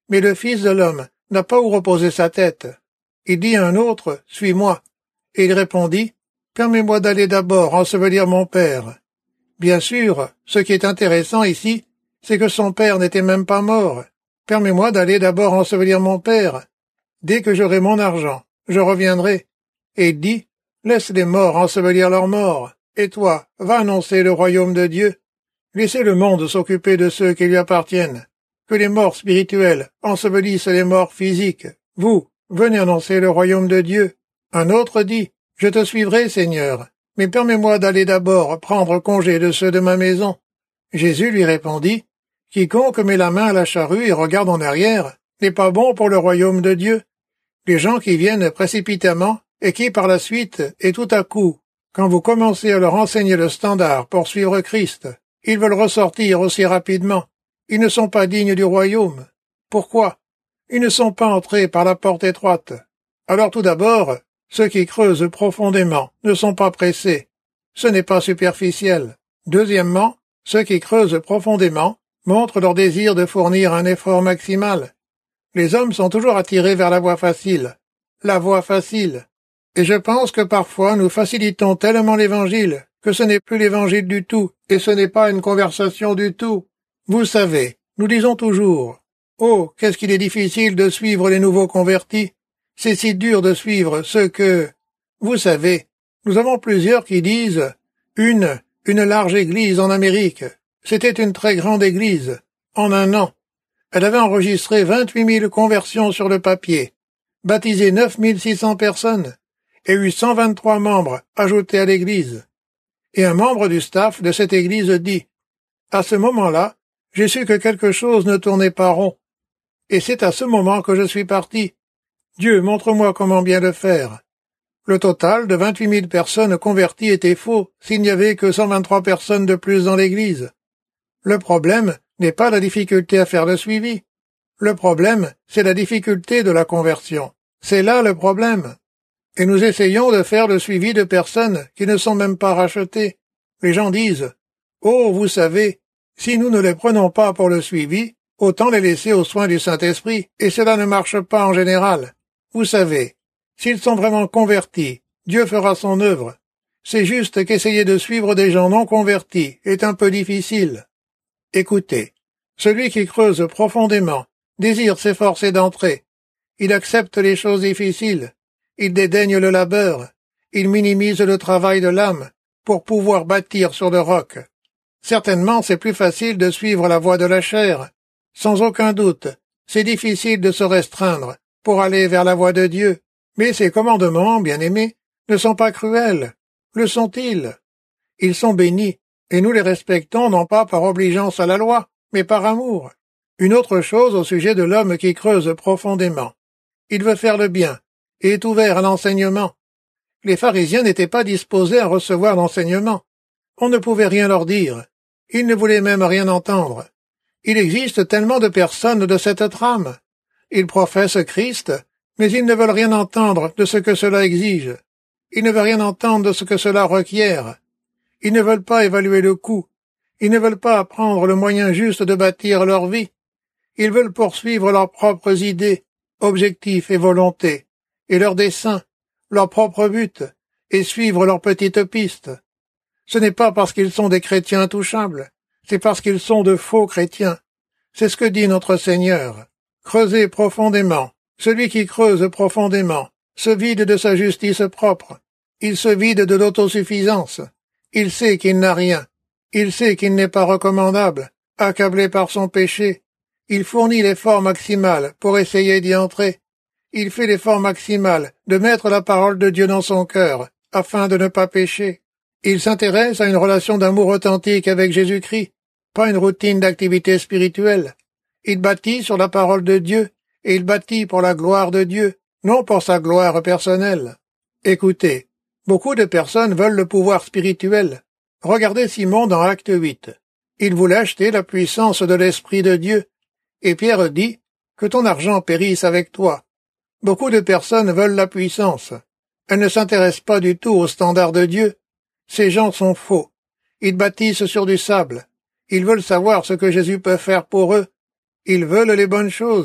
mais le Fils de l'homme n'a pas où reposer sa tête. Il dit à un autre, suis-moi. Et il répondit, permets-moi d'aller d'abord ensevelir mon père. Bien sûr, ce qui est intéressant ici, c'est que son père n'était même pas mort. Permets-moi d'aller d'abord ensevelir mon père. Dès que j'aurai mon argent, je reviendrai. Et il dit, laisse les morts ensevelir leurs morts, et toi, va annoncer le royaume de Dieu. Laissez le monde s'occuper de ceux qui lui appartiennent. Que les morts spirituels ensevelissent les morts physiques. Vous, venez annoncer le royaume de Dieu. Un autre dit, je te suivrai, Seigneur, mais permets-moi d'aller d'abord prendre congé de ceux de ma maison. Jésus lui répondit, quiconque met la main à la charrue et regarde en arrière n'est pas bon pour le royaume de Dieu. Les gens qui viennent précipitamment et qui par la suite et tout à coup, quand vous commencez à leur enseigner le standard pour suivre Christ, ils veulent ressortir aussi rapidement. Ils ne sont pas dignes du royaume. Pourquoi? Ils ne sont pas entrés par la porte étroite. Alors tout d'abord, ceux qui creusent profondément ne sont pas pressés. Ce n'est pas superficiel. Deuxièmement, ceux qui creusent profondément montrent leur désir de fournir un effort maximal. Les hommes sont toujours attirés vers la voie facile. La voie facile. Et je pense que parfois nous facilitons tellement l'évangile que ce n'est plus l'évangile du tout, et ce n'est pas une conversation du tout. Vous savez, nous disons toujours, « Oh, qu'est-ce qu'il est difficile de suivre les nouveaux convertis. C'est si dur de suivre ceux que... » Vous savez, nous avons plusieurs qui disent, « Une, une large église en Amérique. C'était une très grande église. En un an. Elle avait enregistré vingt-huit mille conversions sur le papier, baptisé neuf mille six cents personnes, et eu cent vingt-trois membres ajoutés à l'église. » Et un membre du staff de cette église dit, « À ce moment-là, j'ai su que quelque chose ne tournait pas rond. Et c'est à ce moment que je suis parti. Dieu, montre-moi comment bien le faire. » Le total de vingt-huit mille personnes converties était faux s'il n'y avait que cent vingt-trois personnes de plus dans l'église. Le problème n'est pas la difficulté à faire le suivi. Le problème, c'est la difficulté de la conversion. C'est là le problème. Et nous essayons de faire le suivi de personnes qui ne sont même pas rachetées. Les gens disent, « Oh, vous savez, si nous ne les prenons pas pour le suivi, autant les laisser aux soins du Saint-Esprit, et cela ne marche pas en général. Vous savez, s'ils sont vraiment convertis, Dieu fera son œuvre. C'est juste qu'essayer de suivre des gens non convertis est un peu difficile. » Écoutez, celui qui creuse profondément désire s'efforcer d'entrer. Il accepte les choses difficiles. Il dédaigne le labeur. Il minimise le travail de l'âme pour pouvoir bâtir sur le roc. Certainement, c'est plus facile de suivre la voie de la chair. Sans aucun doute, c'est difficile de se restreindre pour aller vers la voie de Dieu. Mais ces commandements, bien-aimés, ne sont pas cruels. Le sont-ils? Ils sont bénis, et nous les respectons non pas par obligeance à la loi, mais par amour. Une autre chose au sujet de l'homme qui creuse profondément. Il veut faire le bien, et est ouvert à l'enseignement. Les pharisiens n'étaient pas disposés à recevoir l'enseignement. On ne pouvait rien leur dire. Ils ne voulaient même rien entendre. Il existe tellement de personnes de cette trame. Ils professent Christ, mais ils ne veulent rien entendre de ce que cela exige. Ils ne veulent rien entendre de ce que cela requiert. Ils ne veulent pas évaluer le coût. Ils ne veulent pas apprendre le moyen juste de bâtir leur vie. Ils veulent poursuivre leurs propres idées, objectifs et volontés, et leurs desseins, leur propre but, et suivre leur petite piste. Ce n'est pas parce qu'ils sont des chrétiens intouchables, c'est parce qu'ils sont de faux chrétiens. C'est ce que dit notre Seigneur. Creusez profondément. Celui qui creuse profondément se vide de sa justice propre. Il se vide de l'autosuffisance. Il sait qu'il n'a rien. Il sait qu'il n'est pas recommandable, accablé par son péché. Il fournit l'effort maximal pour essayer d'y entrer. Il fait l'effort maximal de mettre la parole de Dieu dans son cœur, afin de ne pas pécher. Il s'intéresse à une relation d'amour authentique avec Jésus-Christ, pas une routine d'activité spirituelle. Il bâtit sur la parole de Dieu, et il bâtit pour la gloire de Dieu, non pour sa gloire personnelle. Écoutez, beaucoup de personnes veulent le pouvoir spirituel. Regardez Simon dans Acte huit. Il voulait acheter la puissance de l'Esprit de Dieu. Et Pierre dit, que ton argent périsse avec toi. Beaucoup de personnes veulent la puissance. Elles ne s'intéressent pas du tout au standard de Dieu. Ces gens sont faux. Ils bâtissent sur du sable. Ils veulent savoir ce que Jésus peut faire pour eux. Ils veulent les bonnes choses.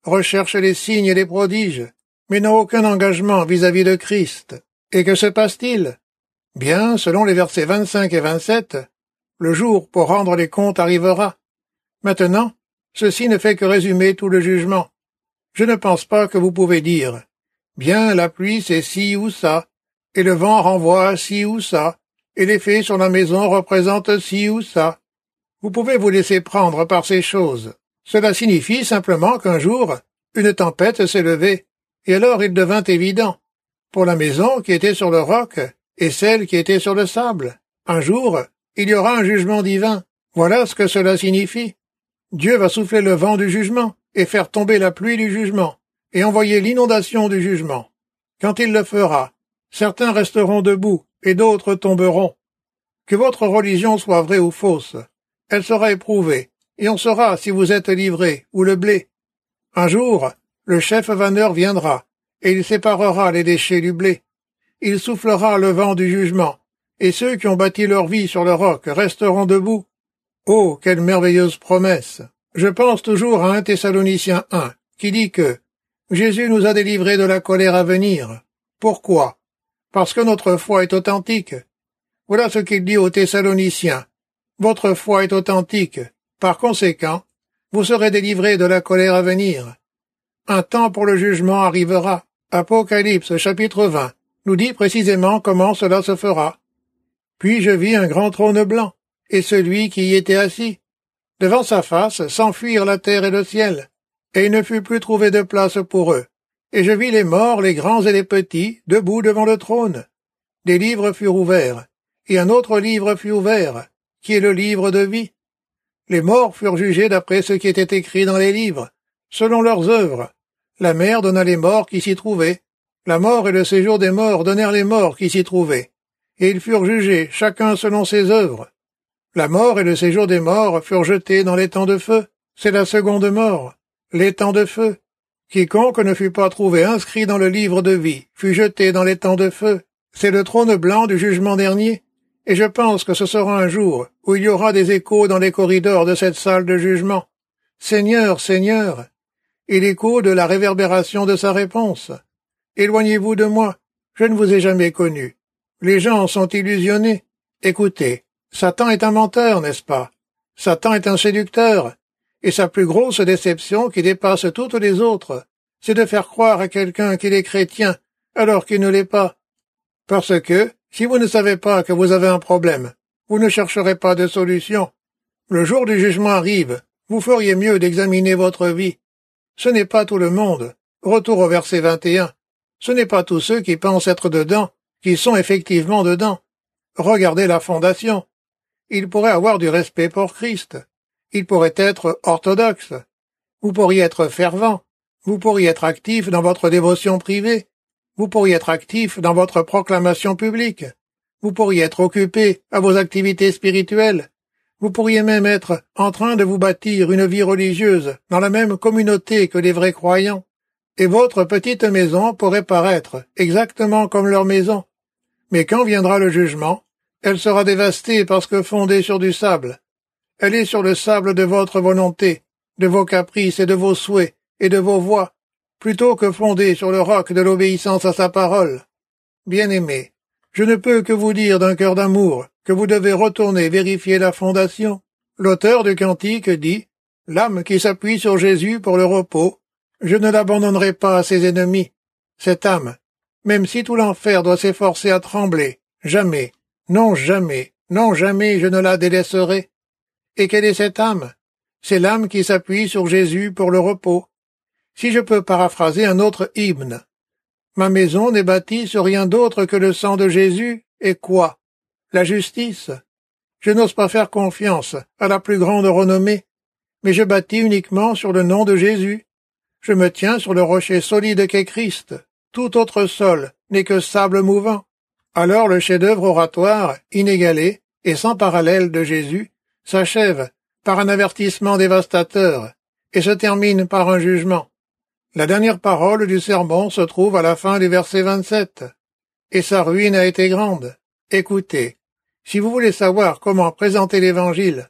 recherchent les signes et les prodiges, mais n'ont aucun engagement vis-à-vis de Christ. Et que se passe-t-il? Bien, selon les versets vingt-cinq et vingt-sept, le jour pour rendre les comptes arrivera. Maintenant, ceci ne fait que résumer tout le jugement. Je ne pense pas que vous pouvez dire « Bien, la pluie c'est ci ou ça, et le vent renvoie ci ou ça, et l'effet sur la maison représente ci ou ça. » Vous pouvez vous laisser prendre par ces choses. Cela signifie simplement qu'un jour, une tempête s'est levée, et alors il devint évident, pour la maison qui était sur le roc et celle qui était sur le sable. Un jour, il y aura un jugement divin. Voilà ce que cela signifie. Dieu va souffler le vent du jugement et faire tomber la pluie du jugement et envoyer l'inondation du jugement. Quand il le fera, certains resteront debout et d'autres tomberont. Que votre religion soit vraie ou fausse, elle sera éprouvée et on saura si vous êtes livré ou le blé. Un jour, le chef vanneur viendra et il séparera les déchets du blé. Il soufflera le vent du jugement, et ceux qui ont bâti leur vie sur le roc resteront debout. Oh, quelle merveilleuse promesse! Je pense toujours à un Thessaloniciens un, qui dit que Jésus nous a délivrés de la colère à venir. Pourquoi? Parce que notre foi est authentique. Voilà ce qu'il dit aux Thessaloniciens. Votre foi est authentique. Par conséquent, vous serez délivrés de la colère à venir. Un temps pour le jugement arrivera. Apocalypse chapitre vingt nous dit précisément comment cela se fera. Puis je vis un grand trône blanc, et celui qui y était assis. Devant sa face s'enfuirent la terre et le ciel, et il ne fut plus trouvé de place pour eux. Et je vis les morts, les grands et les petits, debout devant le trône. Des livres furent ouverts, et un autre livre fut ouvert, qui est le livre de vie. Les morts furent jugés d'après ce qui était écrit dans les livres, selon leurs œuvres. La mer donna les morts qui s'y trouvaient. La mort et le séjour des morts donnèrent les morts qui s'y trouvaient. Et ils furent jugés, chacun selon ses œuvres. La mort et le séjour des morts furent jetés dans l'étang de feu. C'est la seconde mort, l'étang de feu. Quiconque ne fut pas trouvé inscrit dans le livre de vie fut jeté dans l'étang de feu. C'est le trône blanc du jugement dernier. Et je pense que ce sera un jour où il y aura des échos dans les corridors de cette salle de jugement. Seigneur, Seigneur, et l'écho de la réverbération de sa réponse. Éloignez-vous de moi, je ne vous ai jamais connu. Les gens sont illusionnés. Écoutez, Satan est un menteur, n'est-ce pas? Satan est un séducteur, et sa plus grosse déception qui dépasse toutes les autres, c'est de faire croire à quelqu'un qu'il est chrétien, alors qu'il ne l'est pas. Parce que, si vous ne savez pas que vous avez un problème, vous ne chercherez pas de solution. Le jour du jugement arrive, vous feriez mieux d'examiner votre vie. Ce n'est pas tout le monde. Retour au verset vingt et un. Ce n'est pas tous ceux qui pensent être dedans, qui sont effectivement dedans. Regardez la fondation. Il pourrait avoir du respect pour Christ. Il pourrait être orthodoxe. Vous pourriez être fervent. Vous pourriez être actif dans votre dévotion privée. Vous pourriez être actif dans votre proclamation publique. Vous pourriez être occupé à vos activités spirituelles. Vous pourriez même être en train de vous bâtir une vie religieuse dans la même communauté que les vrais croyants. Et votre petite maison pourrait paraître exactement comme leur maison. Mais quand viendra le jugement, elle sera dévastée parce que fondée sur du sable. Elle est sur le sable de votre volonté, de vos caprices et de vos souhaits et de vos voies, plutôt que fondée sur le roc de l'obéissance à sa parole. Bien-aimés, je ne peux que vous dire d'un cœur d'amour que vous devez retourner vérifier la fondation. L'auteur du cantique dit « L'âme qui s'appuie sur Jésus pour le repos, je ne l'abandonnerai pas à ses ennemis. Cette âme, même si tout l'enfer doit s'efforcer à trembler, jamais, non jamais, non jamais je ne la délaisserai. » Et quelle est cette âme? C'est l'âme qui s'appuie sur Jésus pour le repos. Si je peux paraphraser un autre hymne, ma maison n'est bâtie sur rien d'autre que le sang de Jésus, et quoi? La justice. Je n'ose pas faire confiance à la plus grande renommée, mais je bâtis uniquement sur le nom de Jésus. Je me tiens sur le rocher solide qu'est Christ. Tout autre sol n'est que sable mouvant. Alors le chef-d'œuvre oratoire, inégalé et sans parallèle de Jésus, s'achève par un avertissement dévastateur et se termine par un jugement. La dernière parole du sermon se trouve à la fin du verset vingt-sept. Et sa ruine a été grande. Écoutez, si vous voulez savoir comment présenter l'Évangile,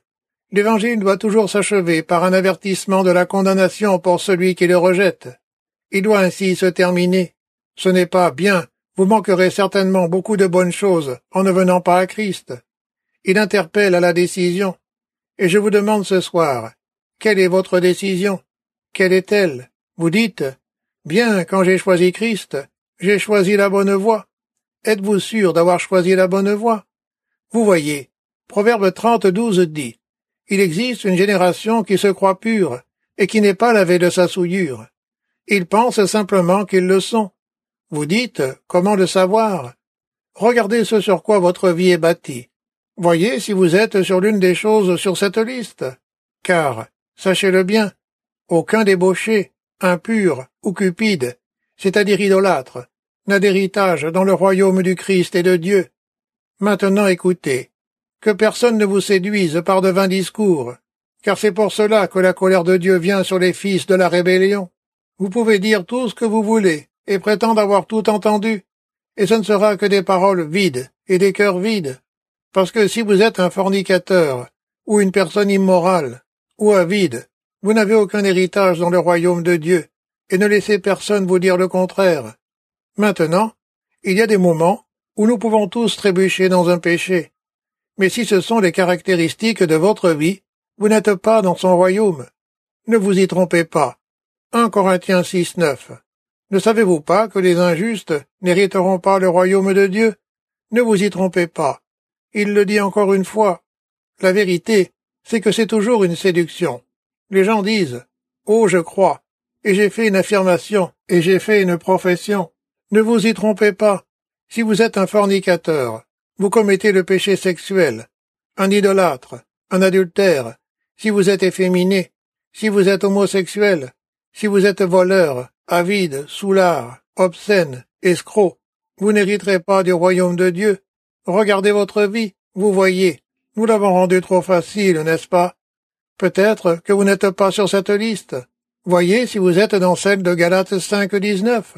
L'Évangile doit toujours s'achever par un avertissement de la condamnation pour celui qui le rejette. Il doit ainsi se terminer. Ce n'est pas bien, vous manquerez certainement beaucoup de bonnes choses en ne venant pas à Christ. Il interpelle à la décision. Et je vous demande ce soir, quelle est votre décision? Quelle est-elle? Vous dites, bien, quand j'ai choisi Christ, j'ai choisi la bonne voie. Êtes-vous sûr d'avoir choisi la bonne voie? Vous voyez, Proverbe trente douze dit, il existe une génération qui se croit pure et qui n'est pas lavée de sa souillure. Ils pensent simplement qu'ils le sont. Vous dites, comment le savoir? Regardez ce sur quoi votre vie est bâtie. Voyez si vous êtes sur l'une des choses sur cette liste. Car, sachez-le bien, aucun débauché, impur ou cupide, c'est-à-dire idolâtre, n'a d'héritage dans le royaume du Christ et de Dieu. Maintenant écoutez, que personne ne vous séduise par de vains discours, car c'est pour cela que la colère de Dieu vient sur les fils de la rébellion. Vous pouvez dire tout ce que vous voulez, et prétendre avoir tout entendu, et ce ne sera que des paroles vides et des cœurs vides, parce que si vous êtes un fornicateur, ou une personne immorale, ou avide, vous n'avez aucun héritage dans le royaume de Dieu, et ne laissez personne vous dire le contraire. Maintenant, il y a des moments où nous pouvons tous trébucher dans un péché. Mais si ce sont les caractéristiques de votre vie, vous n'êtes pas dans son royaume. Ne vous y trompez pas. un Corinthiens six neuf. Ne savez-vous pas que les injustes n'hériteront pas le royaume de Dieu? Ne vous y trompez pas. Il le dit encore une fois. La vérité, c'est que c'est toujours une séduction. Les gens disent « Oh, je crois, et j'ai fait une affirmation, et j'ai fait une profession. » Ne vous y trompez pas. Si vous êtes un fornicateur, vous commettez le péché sexuel, un idolâtre, un adultère, si vous êtes efféminé, si vous êtes homosexuel, si vous êtes voleur, avide, soulard, obscène, escroc, vous n'hériterez pas du royaume de Dieu. Regardez votre vie, vous voyez, nous l'avons rendu trop facile, n'est-ce pas? Peut-être que vous n'êtes pas sur cette liste. Voyez si vous êtes dans celle de Galates cinq dix-neuf.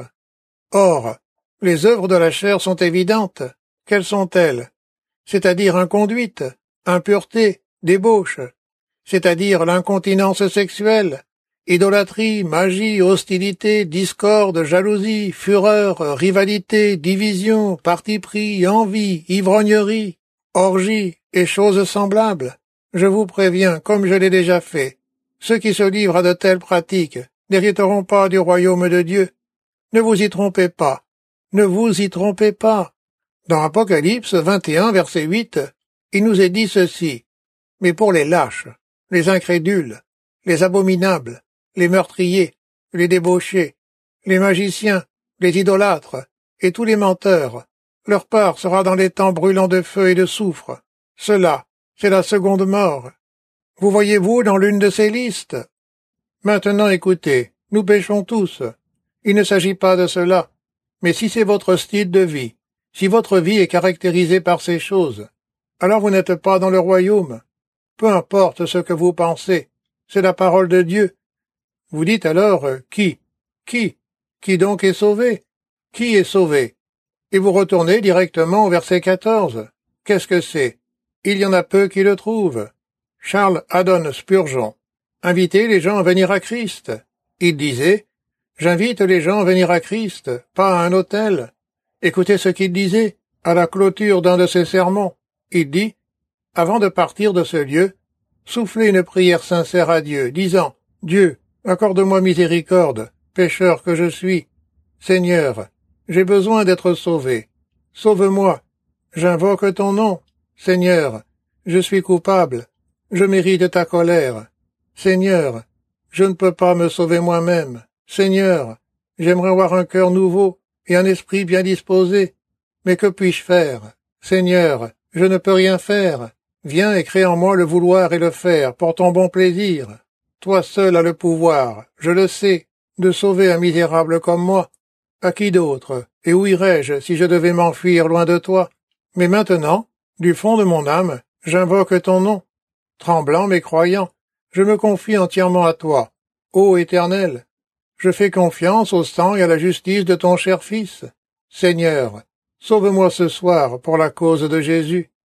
Or, les œuvres de la chair sont évidentes. Quelles sont-elles? C'est-à-dire inconduite, impureté, débauche, c'est-à-dire l'incontinence sexuelle, idolâtrie, magie, hostilité, discorde, jalousie, fureur, rivalité, division, parti pris, envie, ivrognerie, orgie et choses semblables. Je vous préviens, comme je l'ai déjà fait, ceux qui se livrent à de telles pratiques n'hériteront pas du royaume de Dieu. Ne vous y trompez pas. Ne vous y trompez pas. Dans Apocalypse vingt et un, verset huit, il nous est dit ceci. Mais pour les lâches, les incrédules, les abominables, les meurtriers, les débauchés, les magiciens, les idolâtres, et tous les menteurs, leur part sera dans les temps brûlants de feu et de soufre. Cela, c'est la seconde mort. Vous voyez-vous dans l'une de ces listes? Maintenant écoutez, nous péchons tous. Il ne s'agit pas de cela. Mais si c'est votre style de vie, si votre vie est caractérisée par ces choses, alors vous n'êtes pas dans le royaume. Peu importe ce que vous pensez, c'est la parole de Dieu. Vous dites alors, qui? Qui? Qui donc est sauvé? Qui est sauvé? Et vous retournez directement au verset quatorze. Qu'est-ce que c'est? Il y en a peu qui le trouvent. Charles Haddon Spurgeon invitait les gens à venir à Christ. Il disait, j'invite les gens à venir à Christ, pas à un autel. Écoutez ce qu'il disait à la clôture d'un de ses sermons. Il dit, avant de partir de ce lieu, soufflez une prière sincère à Dieu, disant, Dieu, accorde-moi miséricorde, pécheur que je suis. Seigneur, j'ai besoin d'être sauvé. Sauve-moi. J'invoque ton nom. Seigneur, je suis coupable. Je mérite ta colère. Seigneur, je ne peux pas me sauver moi-même. Seigneur, j'aimerais avoir un cœur nouveau et un esprit bien disposé. Mais que puis-je faire? Seigneur, je ne peux rien faire. Viens et crée en moi le vouloir et le faire pour ton bon plaisir. Toi seul as le pouvoir, je le sais, de sauver un misérable comme moi. À qui d'autre? Et où irais-je si je devais m'enfuir loin de toi? Mais maintenant, du fond de mon âme, j'invoque ton nom. Tremblant mais croyant, je me confie entièrement à toi. Ô Éternel, je fais confiance au sang et à la justice de ton cher Fils. Seigneur, sauve-moi ce soir pour la cause de Jésus.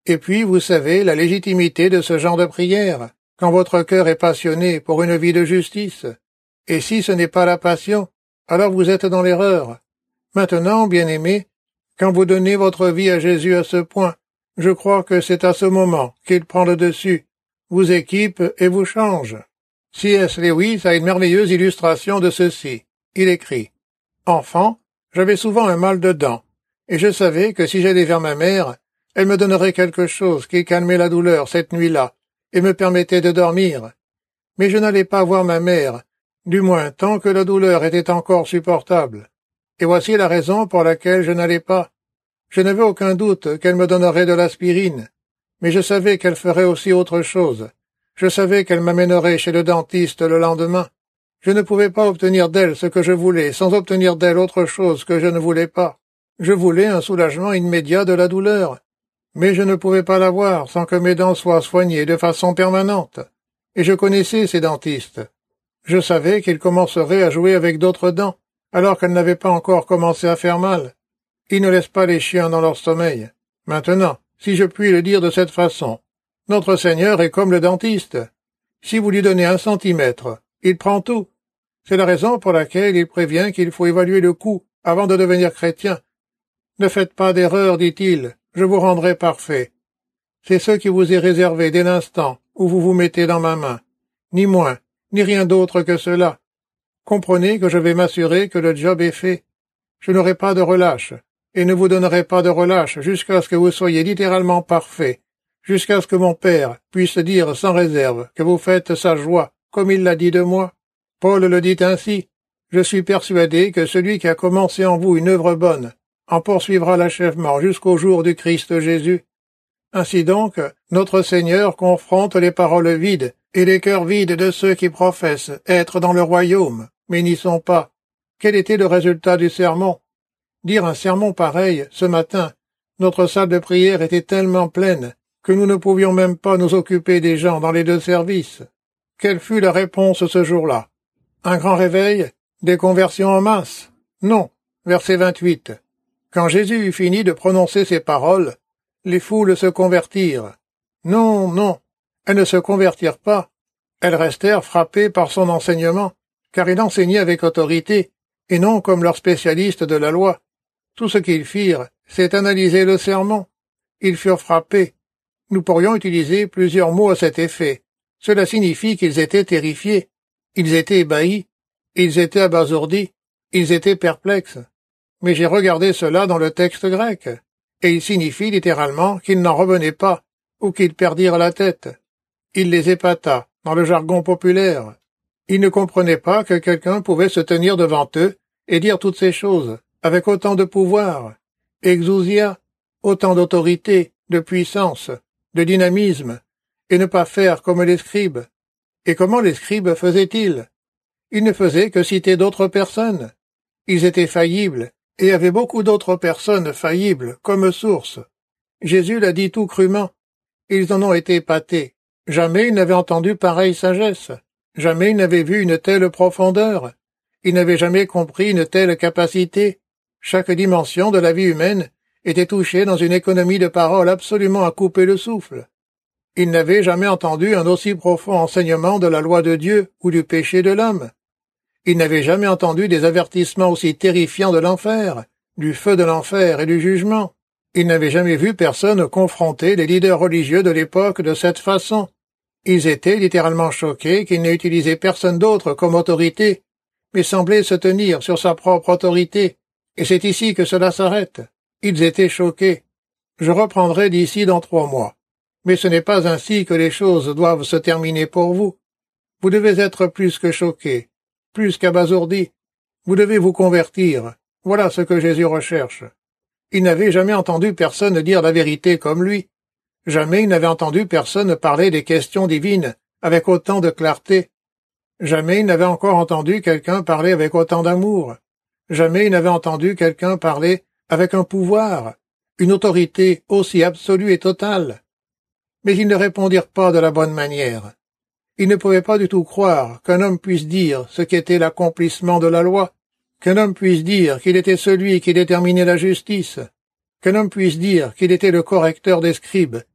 Et puis, vous savez, la légitimité de ce genre de prière, quand votre cœur est passionné pour une vie de justice. Et si ce n'est pas la passion, alors vous êtes dans l'erreur. Maintenant, bien-aimés, quand vous donnez votre vie à Jésus à ce point, je crois que c'est à ce moment qu'il prend le dessus, vous équipe et vous change. C S Lewis a une merveilleuse illustration de ceci. Il écrit « Enfant, j'avais souvent un mal de dents, et je savais que si j'allais vers ma mère, elle me donnerait quelque chose qui calmait la douleur cette nuit-là et me permettait de dormir. Mais je n'allais pas voir ma mère, du moins tant que la douleur était encore supportable. Et voici la raison pour laquelle je n'allais pas. Je n'avais aucun doute qu'elle me donnerait de l'aspirine, mais je savais qu'elle ferait aussi autre chose. Je savais qu'elle m'amènerait chez le dentiste le lendemain. Je ne pouvais pas obtenir d'elle ce que je voulais sans obtenir d'elle autre chose que je ne voulais pas. Je voulais un soulagement immédiat de la douleur. Mais je ne pouvais pas l'avoir sans que mes dents soient soignées de façon permanente. Et je connaissais ces dentistes. Je savais qu'ils commenceraient à jouer avec d'autres dents, alors qu'elles n'avaient pas encore commencé à faire mal. Ils ne laissent pas les chiens dans leur sommeil. Maintenant, si je puis le dire de cette façon, notre Seigneur est comme le dentiste. Si vous lui donnez un centimètre, il prend tout. C'est la raison pour laquelle il prévient qu'il faut évaluer le coût avant de devenir chrétien. Ne faites pas d'erreur, dit-il. Je vous rendrai parfait. C'est ce qui vous est réservé dès l'instant où vous vous mettez dans ma main. Ni moins, ni rien d'autre que cela. Comprenez que je vais m'assurer que le job est fait. Je n'aurai pas de relâche, et ne vous donnerai pas de relâche jusqu'à ce que vous soyez littéralement parfait, jusqu'à ce que mon Père puisse dire sans réserve que vous faites sa joie, comme il l'a dit de moi. Paul le dit ainsi. Je suis persuadé que celui qui a commencé en vous une œuvre bonne en poursuivra l'achèvement jusqu'au jour du Christ Jésus. Ainsi donc, notre Seigneur confronte les paroles vides et les cœurs vides de ceux qui professent être dans le royaume, mais n'y sont pas. Quel était le résultat du sermon? Dire un sermon pareil, ce matin, notre salle de prière était tellement pleine que nous ne pouvions même pas nous occuper des gens dans les deux services. Quelle fut la réponse ce jour-là? Un grand réveil? Des conversions en masse? Non. Verset vingt-huit. Quand Jésus eut fini de prononcer ces paroles, les foules se convertirent. Non, non, elles ne se convertirent pas. Elles restèrent frappées par son enseignement, car il enseignait avec autorité, et non comme leurs spécialistes de la loi. Tout ce qu'ils firent, c'est analyser le sermon. Ils furent frappés. Nous pourrions utiliser plusieurs mots à cet effet. Cela signifie qu'ils étaient terrifiés. Ils étaient ébahis. Ils étaient abasourdis. Ils étaient perplexes. Mais j'ai regardé cela dans le texte grec, et il signifie littéralement qu'ils n'en revenaient pas, ou qu'ils perdirent la tête. Il les épata, dans le jargon populaire. Ils ne comprenaient pas que quelqu'un pouvait se tenir devant eux et dire toutes ces choses, avec autant de pouvoir, exousia, autant d'autorité, de puissance, de dynamisme, et ne pas faire comme les scribes. Et comment les scribes faisaient-ils? Ils ne faisaient que citer d'autres personnes. Ils étaient faillibles, et avaient beaucoup d'autres personnes faillibles comme source. Jésus l'a dit tout crûment. Ils en ont été épatés. Jamais ils n'avaient entendu pareille sagesse. Jamais ils n'avaient vu une telle profondeur. Ils n'avaient jamais compris une telle capacité. Chaque dimension de la vie humaine était touchée dans une économie de paroles absolument à couper le souffle. Ils n'avaient jamais entendu un aussi profond enseignement de la loi de Dieu ou du péché de l'homme. Ils n'avaient jamais entendu des avertissements aussi terrifiants de l'enfer, du feu de l'enfer et du jugement. Ils n'avaient jamais vu personne confronter les leaders religieux de l'époque de cette façon. Ils étaient littéralement choqués qu'il n'ait utilisé personne d'autre comme autorité, mais semblait se tenir sur sa propre autorité, et c'est ici que cela s'arrête. Ils étaient choqués. Je reprendrai d'ici dans trois mois. Mais ce n'est pas ainsi que les choses doivent se terminer pour vous. Vous devez être plus que choqués, plus qu'abasourdis. Vous devez vous convertir. Voilà ce que Jésus recherche. Il n'avait jamais entendu personne dire la vérité comme lui. Jamais il n'avait entendu personne parler des questions divines avec autant de clarté. Jamais il n'avait encore entendu quelqu'un parler avec autant d'amour. Jamais il n'avait entendu quelqu'un parler avec un pouvoir, une autorité aussi absolue et totale. Mais ils ne répondirent pas de la bonne manière. Ils ne pouvaient pas du tout croire qu'un homme puisse dire ce qu'était l'accomplissement de la loi, qu'un homme puisse dire qu'il était celui qui déterminait la justice, qu'un homme puisse dire qu'il était le correcteur des scribes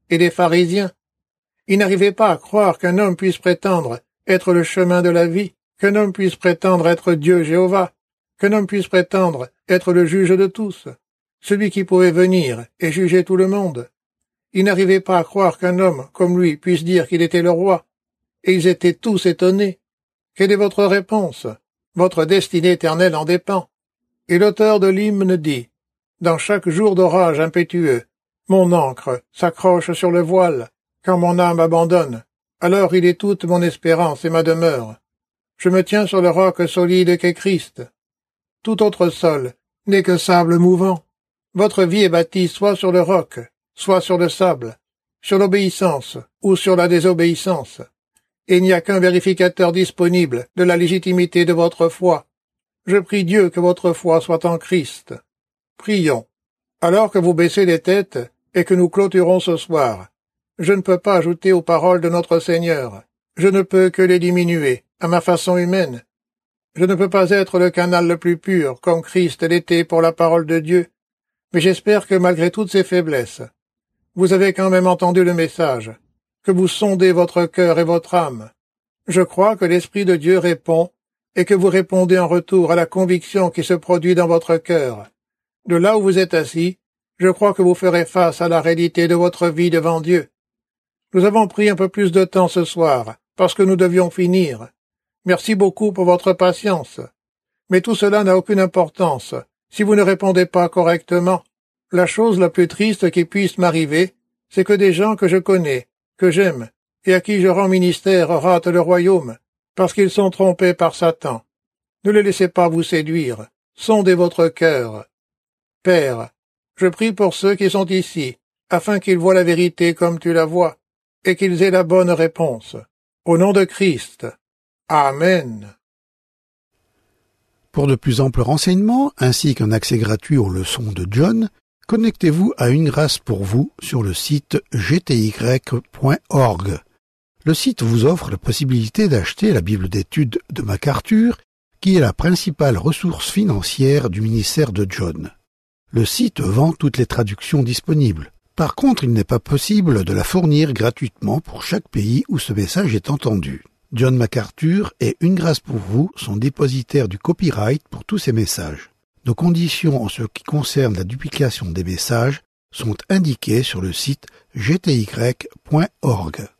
et des pharisiens. Il n'arrivait pas à croire qu'un homme puisse prétendre être le chemin de la vie, qu'un homme puisse prétendre être Dieu Jéhovah, qu'un homme puisse prétendre être le juge de tous, celui qui pouvait venir et juger tout le monde. Il n'arrivait pas à croire qu'un homme comme lui puisse dire qu'il était le roi, et ils étaient tous étonnés. Quelle est votre réponse? Votre destinée éternelle en dépend. Et l'auteur de l'hymne dit, « Dans chaque jour d'orage impétueux, mon ancre s'accroche sur le voile, quand mon âme abandonne, alors il est toute mon espérance et ma demeure. Je me tiens sur le roc solide qu'est Christ. Tout autre sol n'est que sable mouvant. Votre vie est bâtie soit sur le roc, soit sur le sable, sur l'obéissance ou sur la désobéissance. Et il n'y a qu'un vérificateur disponible de la légitimité de votre foi. Je prie Dieu que votre foi soit en Christ. Prions. Alors que vous baissez les têtes et que nous clôturons ce soir, je ne peux pas ajouter aux paroles de notre Seigneur. Je ne peux que les diminuer, à ma façon humaine. Je ne peux pas être le canal le plus pur, comme Christ l'était pour la parole de Dieu, mais j'espère que malgré toutes ces faiblesses, vous avez quand même entendu le message, que vous sondez votre cœur et votre âme. Je crois que l'Esprit de Dieu répond, et que vous répondez en retour à la conviction qui se produit dans votre cœur. De là où vous êtes assis, je crois que vous ferez face à la réalité de votre vie devant Dieu. Nous avons pris un peu plus de temps ce soir, parce que nous devions finir. Merci beaucoup pour votre patience. Mais tout cela n'a aucune importance, si vous ne répondez pas correctement. La chose la plus triste qui puisse m'arriver, c'est que des gens que je connais, que j'aime, et à qui je rends ministère ratent le royaume, parce qu'ils sont trompés par Satan. Ne les laissez pas vous séduire. Sondez votre cœur. Père, je prie pour ceux qui sont ici, afin qu'ils voient la vérité comme tu la vois, et qu'ils aient la bonne réponse. Au nom de Christ. Amen. Pour de plus amples renseignements, ainsi qu'un accès gratuit aux leçons de John, connectez-vous à Une Grâce pour vous sur le site g t y point org. Le site vous offre la possibilité d'acheter la Bible d'études de MacArthur, qui est la principale ressource financière du ministère de John. Le site vend toutes les traductions disponibles. Par contre, il n'est pas possible de la fournir gratuitement pour chaque pays où ce message est entendu. John MacArthur et Une Grâce pour vous sont dépositaires du copyright pour tous ces messages. Nos conditions en ce qui concerne la duplication des messages sont indiquées sur le site g t y point org.